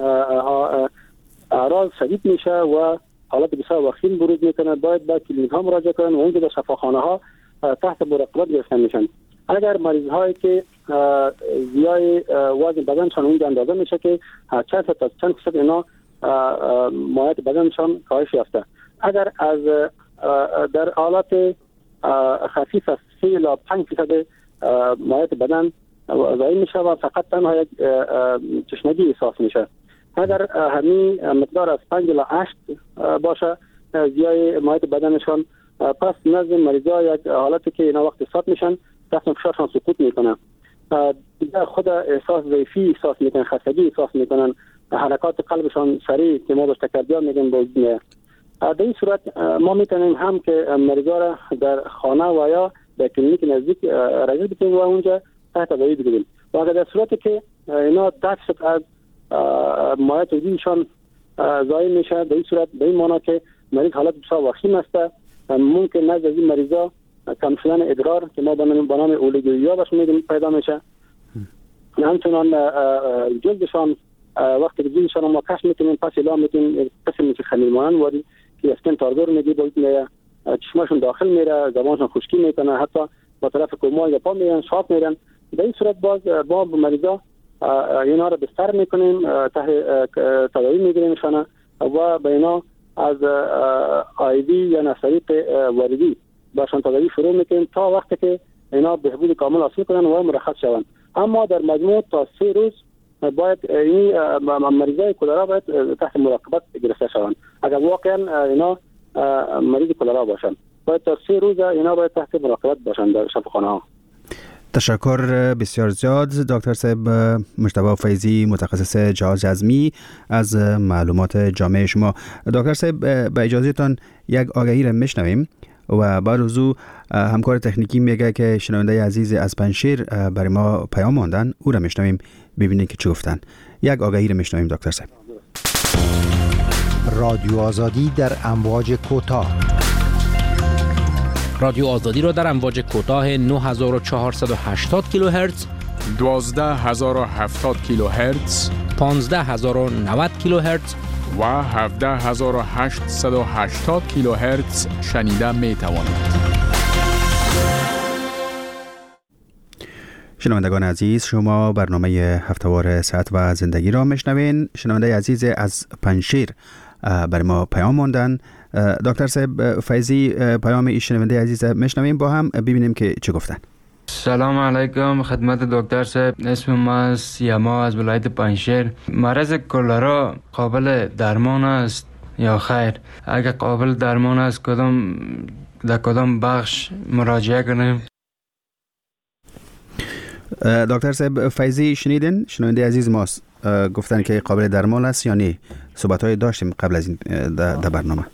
اعراض شدید میشه و حالت بسیار وخیم بروز میکنه باید به کلینیک ها مراجعه کنن و اونجا در شفاخانه ها تحت مراقبت گرفته میشن. اگر مریض هایی که زیای وزن بدنشان اونجا اندازه میشه که چند تا چند فیصد اینا مایعات بدنشان کاهش یافته، اگر از در حالت خفیف است سه الی پنج فیصد مایعات بدن ضایع میشه و فقط تنها یک تشنگی احساس میشه. اگر همین مقدار از پنج الی هشت باشه زیای مایعات بدنشان، پس نزد مریضا یک حالتی که اینا وقت استاد میشن دست فشارشان سقوط میکنه، دیگه خود احساس ضعفی احساس میکنن، خستگی احساس میکنن، حرکات قلبشان سریع که ما بهش تکردیان میگیم بود میاد. در این صورت ما میتونیم هم که مریضا را در خانه و یا در کلینیک نزدیک رجل بکنیم و اونجا تحت تداوی بگیریم. و اگر در صورتی که اینا درصد از مایعات وجودشان ضایع میشه، در این صورت به این معنی که مریض حالت بسیار وخیم است، ممکن نزد این مریضا کم شدن ادرار که ما به نام اولیگوریا بهش میگیم پیدا میشه. همچنان جلدشان وقتی که جلدشان ما کش میکنیم پس اعلام میکنیم قسم میشه خمیر مانند واری که اسکن تارگور میگی باید میره، چشمشون داخل میره، زبانشون خشکی میکنه، حتی با طرف کوما یا پا میرن شاپ میرن. به این صورت باز با مریضا اینا رو بستر میکنیم، تحت تداوی میگیریمشان و به اینا از آیدی یا نصریق واردی باشان تداوی شروع میکنیم تا وقتی که اینا بهبود کامل حاصل کنن و مرخص شوند. اما در مجموع تا سه روز باید این مریضای کولرا باید تحت مراقبت گرفته شوند. اگر واقعا اینا مریض کولرا باشن باید تا سه روز اینا باید تحت مراقبت باشن در شفاخانه ها. تشکر بسیار زیاد دکتر صاحب مجتبی فیضی، متخصص جهاز هضمی، از معلومات جامع شما. دکتر صاحب با اجازهتان یک آگهی را میشنویم و بعد از او همکار تکنیکی میگه که شنونده عزیز از پنشیر برای ما پیام ماندن، او را میشنویم ببینید که چی گفتن. یک آگهی را میشنویم دکتر صاحب. رادیو آزادی در امواج کوتاه. رادیو آزادی را در امواج کوتاه نه هزار و چهارصد و هشتاد کیلوهرتز دوازده هزار و هفتاد کیلوهرتز، پانزده هزار و نود کیلوهرتز و هفده هزار و هشتصد و هشتاد کیلوهرتز شنیده می توانید. شنوندگان عزیز، شما برنامه هفته‌وار صحت و زندگی را میشنوین. شنونده عزیز از پنجشیر بر ما پیام ماندن. دکتر صاحب فیضی پیام این شنونده عزیز میشنویم، با هم ببینیم که چه گفتن. سلام علیکم خدمت دکتر صاحب، اسم ما سیما از ولایت پنجشیر. مرض کلرا قابل درمان است یا خیر؟ اگر قابل درمان است کدام در کدام بخش مراجعه کنیم؟ دکتر صاحب فیضی شنیدین؟ شنونده عزیز ماست گفتن که قابل درمان است یا نه؟ صحبت‌های داشتیم قبل از این در برنامه.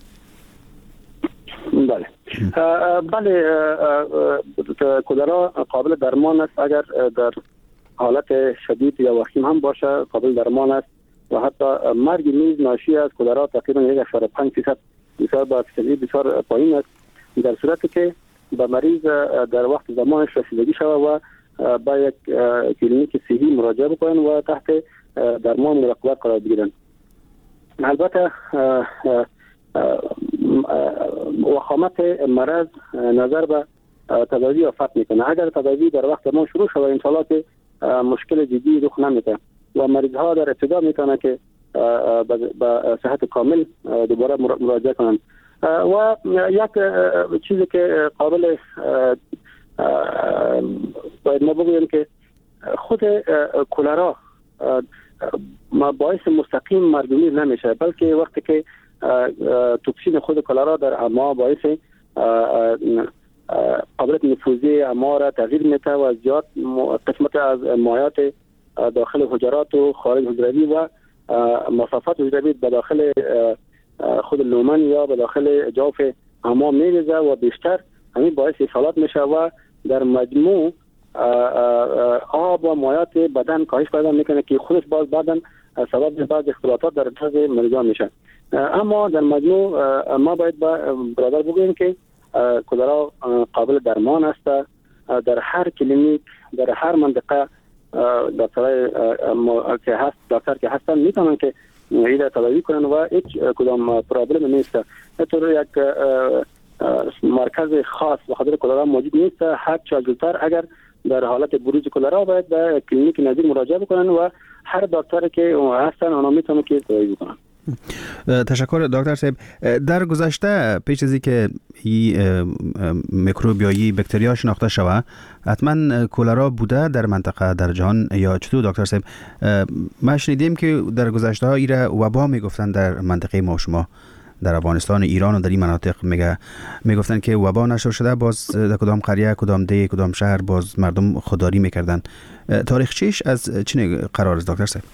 بله بله کلرا قابل درمان است. اگر در حالت شدید یا وخیم هم باشه قابل درمان است و حتی مرگ نیز ناشی از کلرا تقریبا یک و پنج درصد بسیار با فیصدی بسیار پایین است، در صورتی که به مریض در وقت زمانش رسیدگی شود و با یک کلینیک صحی مراجعه بکنن و تحت درمان مراقبت قرار بگیرن. البته وخامت مرض نظر به تداوی افت میکنه. اگر تداوی در وقت زمان شروع شود انشاءالله که مشکل جدی رخ نمیده و مریض ها در ابتدا میتونه که به صحت کامل دوباره مراجعه کنن. و یک چیزی که قابل باید ما بگویم که خود کلرا باعث مستقیم مرگومیر نمیشه، بلکه وقتی که توکسین خود کلرا در اما باعث قابلیت نفوذی اما را تغییر میده و زیاد قسمت از مایات داخل حجرات و خارج حجروی و مسافت حجروی به داخل خود لومن یا به داخل جوف اما میریزه و بیشتر همین باعث اصالات میشه و در مجموع آب و مایات بدن کاهش پیدا میکنه که خودش باز بعداً سبب بعض اختلالات در جسم مریضان میشه. اما در مجموع ما باید با برادر بگوییم که کلرا قابل درمان است. در هر کلینیک در هر منطقه دکترای که هست دکتر که هستن میتونن که ایده تداوی کنن و هیچ کدام پرابلم نیست. طور یک مرکز خاص به خاطر کلرا موجود نیست. هر چالتر اگر در حالت بروز کلرا باید به کلینیک نزدیک مراجعه بکنن و هر دکتری که هستن اونا میتونن که تداوی بکنن. تشکر دکتر صاحب. در گذشته پیش از اینکه این میکروب یا این بکتریا شناخته شود حتما کلرا بوده در منطقه در جهان یا چطور دکتر صاحب؟ ما شنیدیم که در گذشته ها ایره وبا میگفتن در منطقه ما شما در افغانستان ایران و در این مناطق میگه میگفتن که وبا نشر شده، باز در کدام قریه کدام ده کدام شهر باز مردم خودداری میکردن. تاریخچه‌اش از چه قرار است دکتر صاحب؟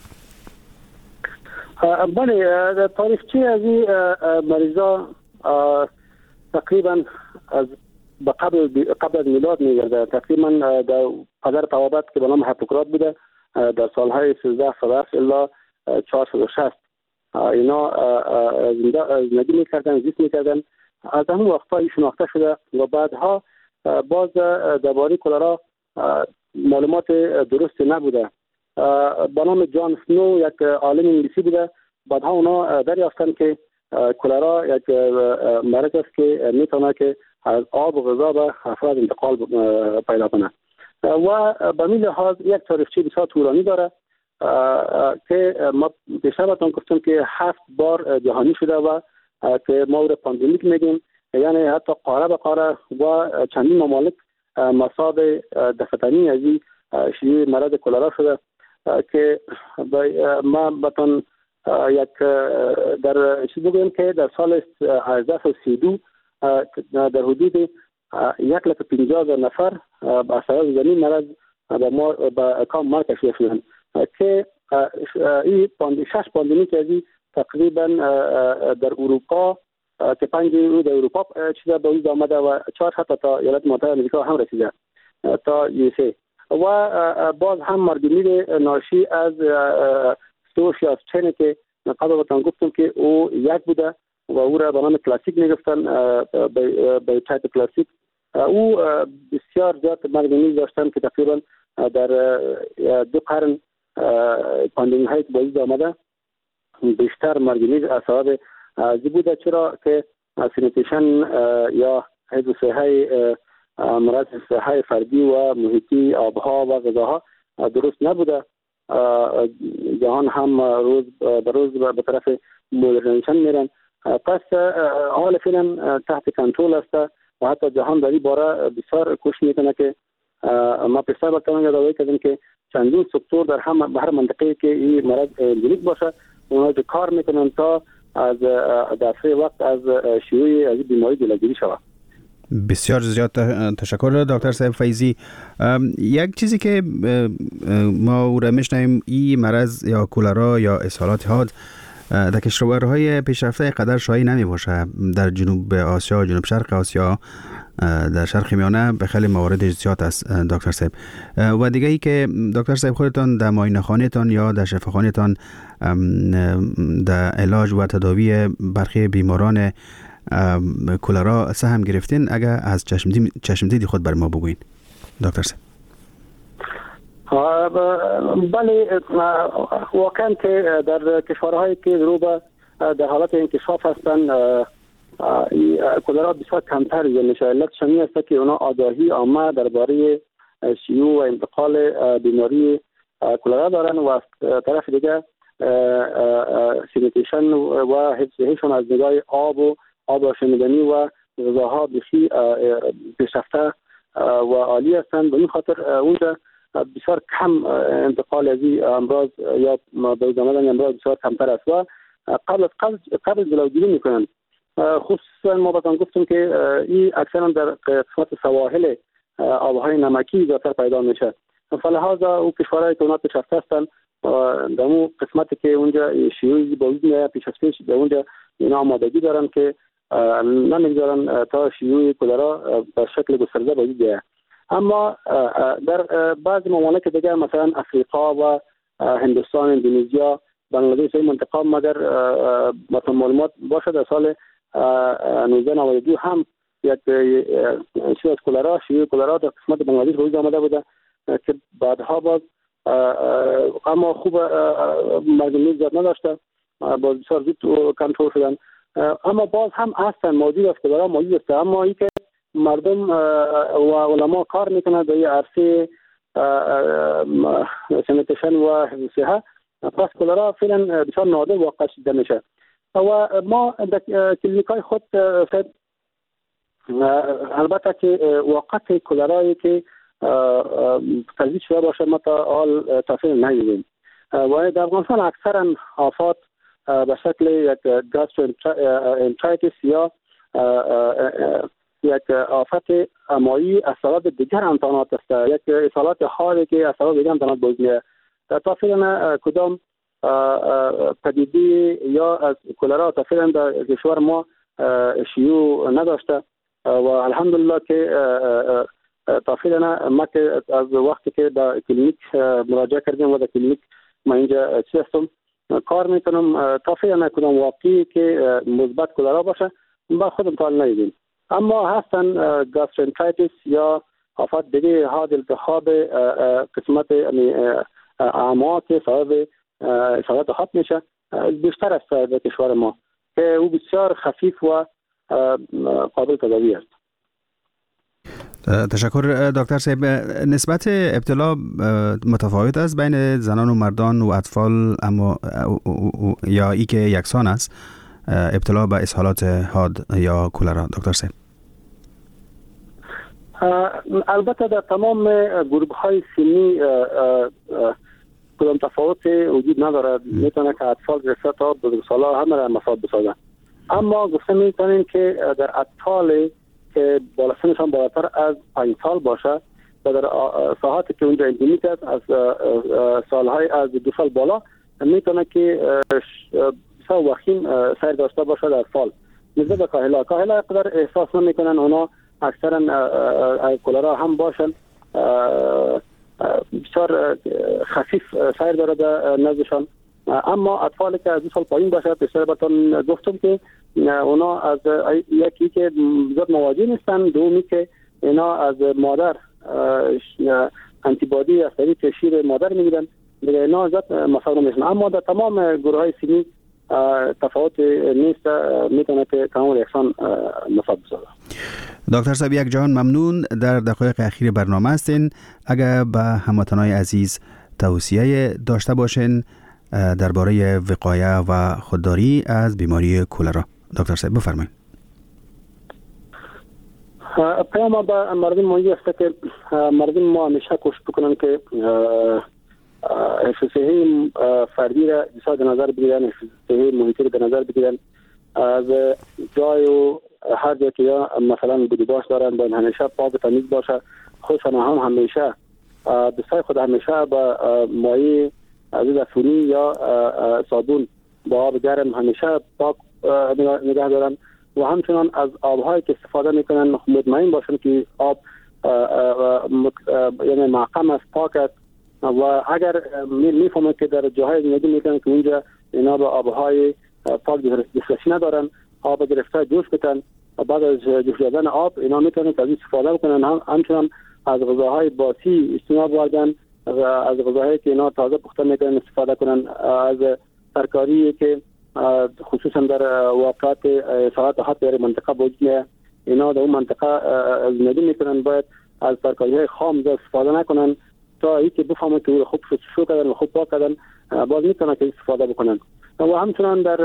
بله تاریخچه از این مریضا تقریبا از قبل قبل از میلاد میگرده. تقریبا در پدر توابت که به نام هیپوکرات بوده در سالهای سیزده صد الی چهارصد و شصت اینا زندگی میکردن زیست میکردن. از همون وقتا شناخته شده و بعدها باز درباره کلرا معلومات درست نبوده. با نام جان سنو یک عالم انگلیسی بوده، بعدها اونا دریافتن که کلرا یک مرض است که میتونه که از آب و غذا به افراد انتقال پیدا کنه و به این لحاظ یک تاریخچه بسیار طولانی داره که ما پیشتر بهتون گفتم که هفت بار جهانی شده و که ما رو پاندمیک میگیم، یعنی حتی قاره به قاره و چندین ممالک مصاب دفتنی از این شیوع مرض کلرا شده که ما بهتون یک در چیز بگویم که در سال هزار و سی و دو در حدود یک لک پنجاه هزار نفر با سبب زمین مرض به ما به کام ما کشف شدن که این شش پاندمیک از این تقریبا در اروپا که پنج رو در اروپا چیزا به وجود آمده و چهار حتی تا ایالات متحده آمریکا هم رسیده تا یو اس ای و باز هم مرگمیر ناشی از سوش یا چینه که قبل بهتون گفتم که او یک بوده و او را به نام کلاسیک میگفتن به تایپ کلاسیک. او بسیار زیاد مرگمیر داشتن که تقریبا در دو قرن پاندمی های که باید آمده بیشتر مرگ‌آمیز از سبب ازی بوده، چرا که سینیتیشن یا حفظ صحه مرض صحه فردی و محیطی آبها و غذاها درست نبوده. جهان هم روز به روز به طرف مدرنیزیشن میرن، پس حال فعلا تحت کنترل است و حتی جهان در این باره بسیار کوشش میکنه که ما پیشتر بکنم یادآوری کردیم که چندین سکتور در هم به هر منطقه که این مرض اندمیک باشه اونا کار میکنن تا از در سه وقت از شیوع از بیماری جلوگیری شود. بسیار زیاد تشکر دکتر صاحب فیضی. یک چیزی که ما او را میشنویم این مرض یا کولرا یا اسهالات حاد در کشورهای پیشرفته قدر شایع نمی باشه. در جنوب آسیا، جنوب شرق آسیا، در شرق میانه به خیلی موارد زیاد است دکتر صاحب. و دیگه ای که دکتر صاحب خودتان در معاینه خانه تان یا در شفاخانه تان در علاج و تداوی برخی بیماران کولرا سهم گرفتین، اگر از چشم دید خود بر ما بگوین دکتر صاحب. بله، واقعا که در کشورهایی که رو به در حالت انکشاف هستند کولرا بسیار کمتر دیده میشه. علتش این است که اونا آگاهی عامه درباره شیوع و انتقال بیماری کولرا دارن و از طرف دیگه سینیتیشن و حفظشون از نگاه آب و آب آشامیدنی و غذاها بسیار پیشرفته و عالی هستند. به این خاطر اونجا بسیار کم انتقال از این امراض یا به آمدن امراض بسیار کمتر است و قبل از قبل قبل جلوگیری میکنن. خصوصا ما باتان گفتم که این اکثرا در قسمت سواحل آبهای نمکی زیادتر پیدا میشه، فلهذا او کشورهایی که اونا پیشرفته هستند در اون قسمتی که اونجا شیوعی با وجود پیش از پیش در اونجا اینا آمادگی دارن که نمیگذارن تا شیوع کولرا به شکل گسترده با وجود بیاید. اما در بعضی ممالک دیگه مثلا افریقا و هندوستان، اندونزیا، بنگلادش این منطقه مگر مثلا معلومات باشه در سال نوزده نود و دو هم یک شیوع کولرا شیوع کولرا در قسمت بنگلادش به وجود آمده بوده که بعدها باز اما خوب مرگ‌آمیز زیاد نداشته، باز بسیار زود کنترل شدن. اما باز هم هستن موجود است کولرا موجود است، اما این که مردم و علما کار میکنن در این عرصه سانیتیشن و حفظ صحه، پس کولرا فعلا بسیار نادر واقع شده میشه و ما در کلینیکای خود البته که واقع کولرایی که تزریق شده باشه ما تا حال تفصیل ندیدیم و در افغانستان اکثرا آفات به شکل یک گاستروانترایتیس یا یک آفت امایی از سبب دیگر امتحانات است، یک اسهالات حادی که از سبب دیگر امتحانات باز میاد. تا فعلا کدام پدیده یا از کولرا تا فعلا در کشور ما شیوع نداشته و الحمدلله که تا فعلا ما که از وقتی که در کلینیک مراجعه کردیم و در کلینیک ما اینجا چی هستم کار میکنم تا فعلا کدام واقعی که مثبت کولرا باشه با خودم تا ندیدیم. اما هستن گاسترونترایتیس یا آفات دیگه حاد التهاب قسمت اعما که سبب اصابت حاد میشه بیشتر است در کشور ما که او بسیار خفیف و قابل تداوی است. تشکر دکتر صاحب. نسبت ابتلا متفاوت است بین زنان و مردان و اطفال، اما یا ای که یکسان است ابتلا به اسهالات حاد یا کولرا دکتر صاحب؟ البته در تمام گروه های سنی کدام تفاوت وجود نداره، میتونه که اطفال گرفته تا بزرگسالا همه را مصاب بسازن. اما گفته میتونیم که در اطفال که بالا سنشان بالاتر از پنج سال باشه و در ساحاتی که اونجا اندمیک است از سالهای از دو سال بالا میتونه که بسیار وخیم سیر داشته باشه در فال. نسبت به کاهلا کاهلا اقدر احساس نمیکنن، اونا اکثرا کولرا هم باشن بسیار خفیف سیر داره در نزدشان. اما اطفالی که از دو سال پایین باشه پیشتر بهتون گفتم که اونا از یکی که زیاد مواجه نیستن، دومی که اینا از مادر آنتی بادی از طریق شیر مادر میگیرن دیگه اینا زیاد مصرف نمیشن. اما در تمام گروه های سنی تفاوت نیست، میتونه که تمام یکسان مصرف بشه. دکتر صاحب یک جهان ممنون. در دقایق اخیر برنامه هستین، اگر به هموطنان عزیز توصیه داشته باشین درباره وقایه و خودداری از بیماری کولرا. دکتر صاحب بفرمایید. پیام با مردم مایی است که مردم ما همیشه کوشش بکنن که حفظ صحی فردی را در نظر بگیرن، حفظ صحی محیطی را در نظر بگیرن. از جای و هر جا که یا مثلا بودیباش دارن باید همیشه پاک و تمیز باشه. خودشان هم همیشه دستای خود همیشه با مایع از عفونی یا صابون با آب گرم همیشه پاک نگه دارن و همچنان از آب‌هایی که استفاده میکنن مطمئن باشن که آب یعنی معقم است، پاک است و اگر میفهمن که در جاهای زندگی میکنن که اونجا اینا به آب‌های پاک دسترسی ندارن، آب گرفته جوش بتن و بعد از جوش دادن آب اینا میتونن از استفاده بکنن. هم همچنان از غذاهای باسی اجتناب بردن، از غذاهایی که اینا تازه پخته میکنن استفاده کنن، از ترکاری که خصوصا در واقعات ساعت حد در منطقه بوجیه اینا در اون منطقه زندگی میکنن باید از ترکاری های خام استفاده نکنن تا اینکه بفهمن که خوب شو کردن و خوب پاک کردن باز میتونن که استفاده بکنن. و همچنان در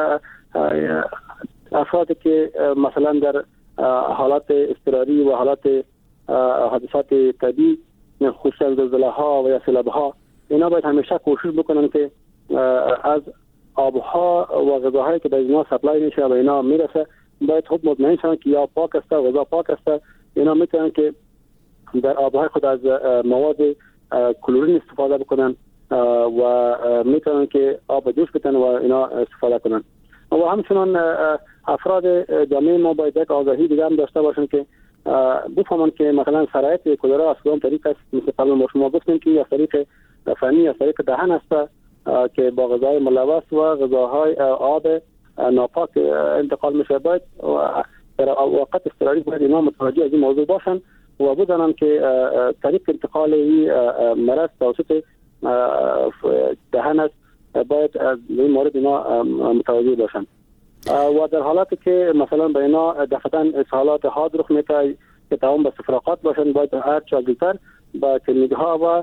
افرادی که مثلا در حالات اضطراری و حالات حادثات طبیعی خصوصا زلزله ها و یا سیلاب ها اینا باید همیشه کوشش بکنن که از آبها و غذاهایی که به اینا سپلای میشه و اینا میرسه باید خوب مطمئن شن که یا پاک است غذا پاک است. اینا میتونن که در آبهای خود از مواد کلورین استفاده بکنن و میتونن که آب جوش بتن و اینا استفاده کنن. و همچنان افراد جامعه ما باید یک آگاهی دیگه هم داشته باشن که بفهمن که مثلا سرایت کولرا از کدام طریق است. مثل قبل ما شما گفتیم که از طریق فنی از طریق دهن است که با غذای ملوث و غذاهای آب ناپاک انتقال میشه. باید در وقت اضطراری باید اینا متوجه از این موضوع باشن و بدانن که طریق انتقال این مرض توسط دهن است، باید از این مورد اینا متوجه باشن. و در حالاتی که مثلا به اینا دفعتاً اسهالات حاد رخ میده که تمام به استفراغات باشن باید هر چالتر با کلینیک ها و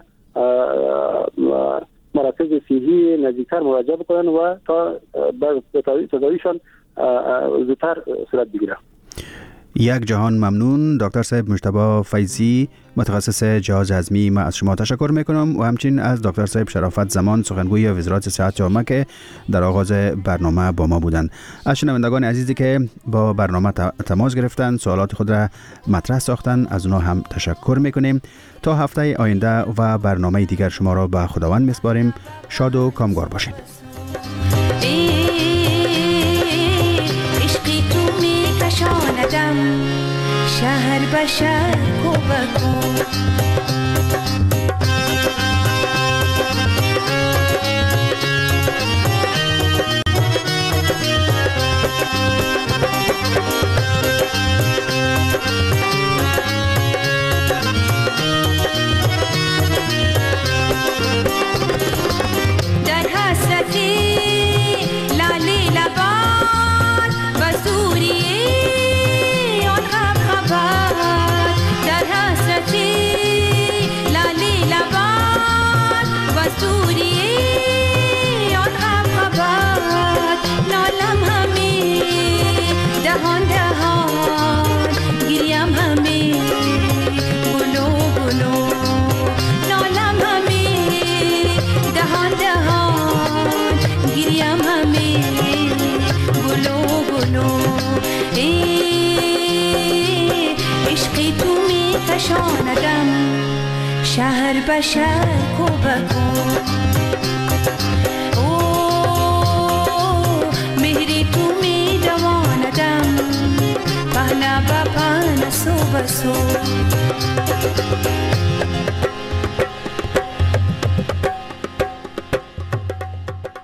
مراکز صحی نزدیکتر مراجعه بکنن و تا به تداویشان زودتر صورت بگیره. یک جهان ممنون. دکتر صاحب مجتبی فیضی متخصص جهاز هضمی، ما از شما تشکر میکنم و همچنین از دکتر صاحب شرافت زمان سخنگوی وزارت صحت جامعه که در آغاز برنامه با ما بودند. از شنوندگان عزیزی که با برنامه تماس گرفتن سوالات خود را مطرح ساختن از اونها هم تشکر میکنیم. تا هفته آینده و برنامه دیگر شما را به خداوند میسپاریم. شاد و کامگار باشین. شهر به شهر کوبکو در حسرتی لالی لبان و سوریه در حسرتی لالی لبان و سوریه آن غم خبر نالم همی دهان دهان گریم همی گلو گلو نالم همی دهان دهان گریم همی گلو گلو عشقی تو می کشاندم شهر به شهر کوبکو او مهری تو می دواندم پهنا با پهنا سو بسو